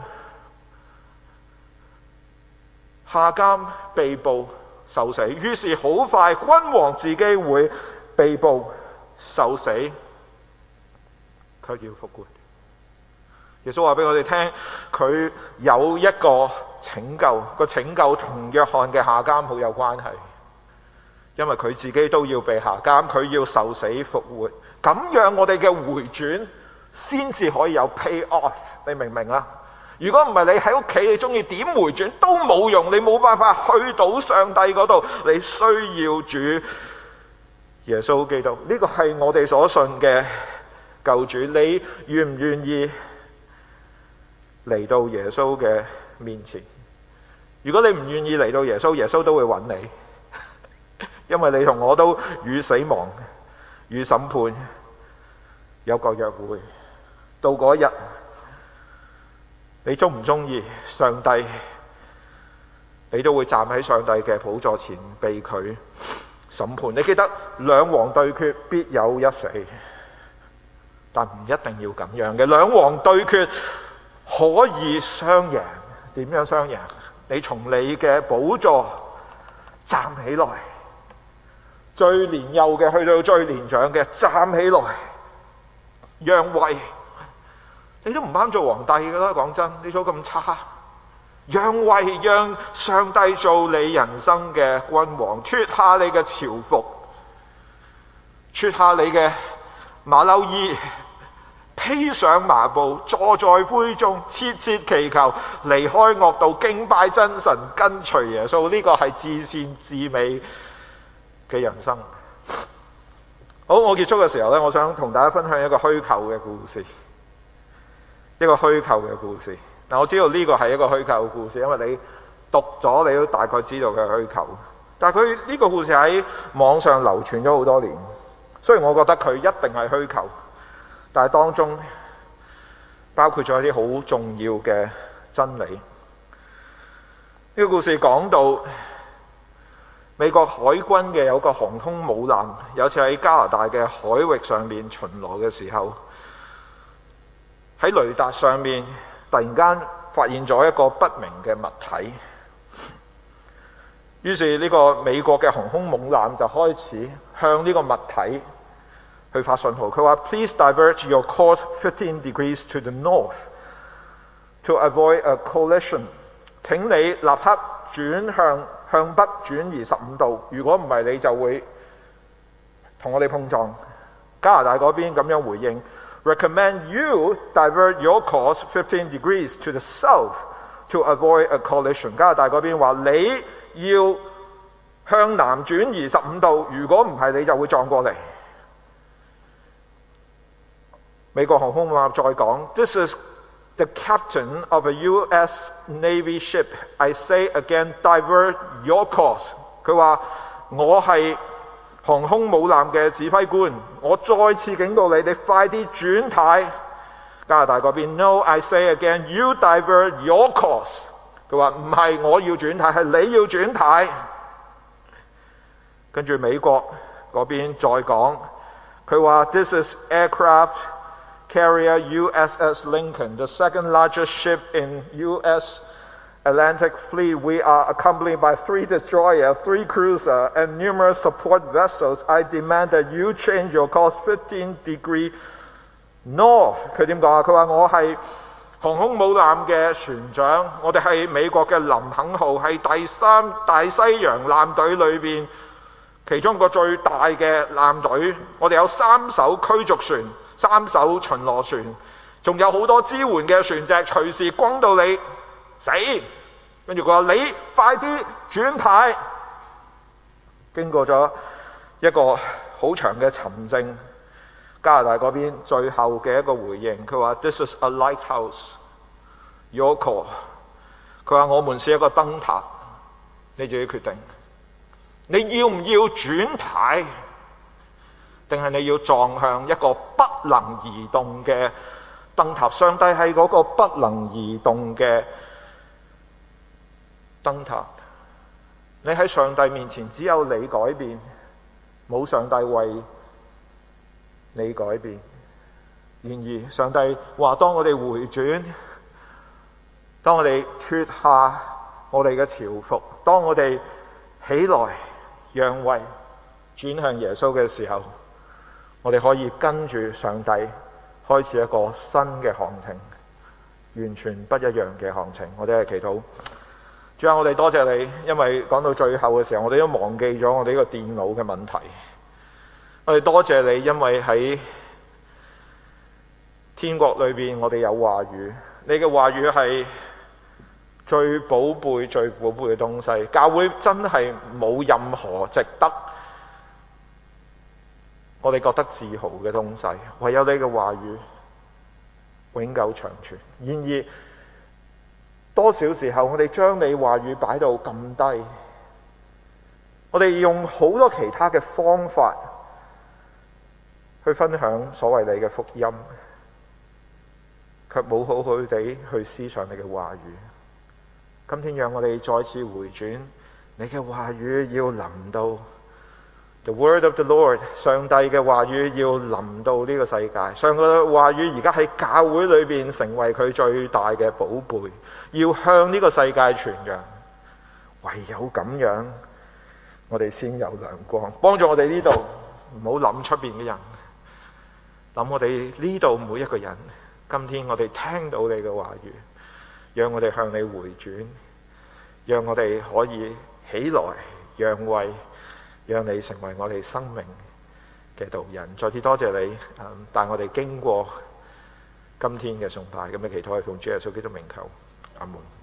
下監被捕受死。於是好快君王自己會被捕受死，佢要復活。耶穌話俾我哋聽，佢有一個拯救，個拯救同約翰嘅下監好有關係，因為佢自己都要被下監，佢要受死復活，咁樣我哋嘅回轉先至可以有 pay off。你明唔明啊？如果唔係，你喺屋企你中意點回轉都冇用，你冇辦法去到上帝嗰度，你需要主耶穌基督。呢個係我哋所信嘅救主。你願唔願意嚟到耶穌嘅面前？如果你唔願意嚟到耶穌，耶穌都會揾你，因為你同我都與死亡與審判有個約會。到嗰日，你中唔中意上帝，你都會站喺上帝嘅寶座前被佢審判。你記得兩王對決必有一死，但唔一定要咁樣嘅。兩王對決可以雙贏。點樣雙贏？你從你嘅寶座站起來，最年幼嘅去到最年長嘅站起來，讓位。你都唔啱做皇帝㗎啦，講真，你做咁差。讓位，讓上帝做你人生嘅君王，脫下你嘅朝服，脫下你嘅馬騮衣，披上麻布，坐在灰中，切切祈求，離開惡道，敬拜真神，跟隨耶穌。呢個係至善至美嘅人生。好，我結束嘅時候呢，我想同大家分享一個虛構嘅故事。一個虛構嘅故事。但我知道呢個係一個虛構嘅故事，因為你讀咗你都大概知道佢係虛構。但係佢呢個故事喺網上流傳咗好多年，雖然我覺得佢一定係虛構，但係當中包括咗一啲好重要嘅真理。呢個故事講到美國海軍嘅有個航空母艦，有次喺加拿大嘅海域上面巡邏嘅時候，喺雷達上面突然間發現咗一個不明嘅物體。於是呢個美國嘅航空母艦就開始向呢個物體去發信號。佢話 Please divert your course 15 degrees to the north to avoid a collision。 請你立刻向北轉移15度，如果唔係你就會同我哋碰撞。加拿大嗰邊咁樣回應，Recommend you divert your course 15 degrees to the south to avoid a collision。 加拿大嗰邊話你要向南轉移15度，如果唔係你就會撞過嚟。美國航空母艦再講 This is the captain of a U.S. Navy ship. I say again, divert your course。 佢話我係航空母艦嘅指揮官，我再次警告你，你快啲轉軚。加拿大嗰邊 No, I say again, you divert your course。 佢話唔係我要轉軚，係你要轉軚。跟住美國嗰邊再講，佢話 This is aircraft carrier USS Lincoln, the second largest ship in U.S. Atlantic Fleet. We are accompanied by 3 destroyers, 3 cruisers, and numerous support vessels. I demand that you change your course 15 degrees north。 佢點講啊？佢話我係航空母艦嘅船長，我哋係美國嘅林肯號，係第3大西洋艦隊裏邊其中一個最大嘅艦隊。我哋有3艘驅逐船、3艘巡邏船，仲有好多支援嘅船隻，隨時轟到你死。跟住佢話你快啲轉軚。經過咗一個好長嘅沉靜，加拿大嗰邊最後嘅一個回應，佢話 This is a lighthouse. Your call 佢話我們是一個燈塔，你自己決定，你要唔要轉軚，定係你要撞向一個不能移動嘅燈塔？上帝係嗰個不能移動嘅燈塔。你喺上帝面前只有你改變，冇上帝為你改變。然而上帝話，當我哋回轉，當我哋脫下我哋嘅朝服，當我哋起來讓位轉向耶穌嘅時候，我哋可以跟住上帝開始一個新嘅航程，完全不一樣嘅航程。我哋係祈禱，主啊，我哋多謝你，因為講到最後嘅時候，我哋都忘記咗我哋呢個電腦嘅問題。我哋多謝你，因為喺天國裏邊，我哋有話語，你嘅話語係最寶貝、最寶貝嘅東西。教會真係冇任何值得我哋覺得自豪嘅東西，唯有你嘅話語永久長存。然而多少時候我哋將你話語擺到咁低，我哋用好多其他嘅方法去分享所謂你嘅福音，卻冇好好地去思想你嘅話語。今天讓我哋再次回轉，你嘅話語要臨到 The word of the Lord， 上帝嘅話語要臨到呢個世界。上帝嘅話語而家喺教會裏邊成為佢最大嘅寶貝，要向呢個世界傳揚。唯有咁樣，我哋先有亮光，幫助我哋呢度唔好諗出邊嘅人，諗我哋呢度每一個人。今天我哋聽到你嘅話語，讓我哋向你回轉，讓我哋可以起來讓位，讓你成為我哋生命嘅導引。再次多謝你帶我哋經過今天嘅崇拜，咁嘅祈禱係奉主耶穌基督名求，阿門。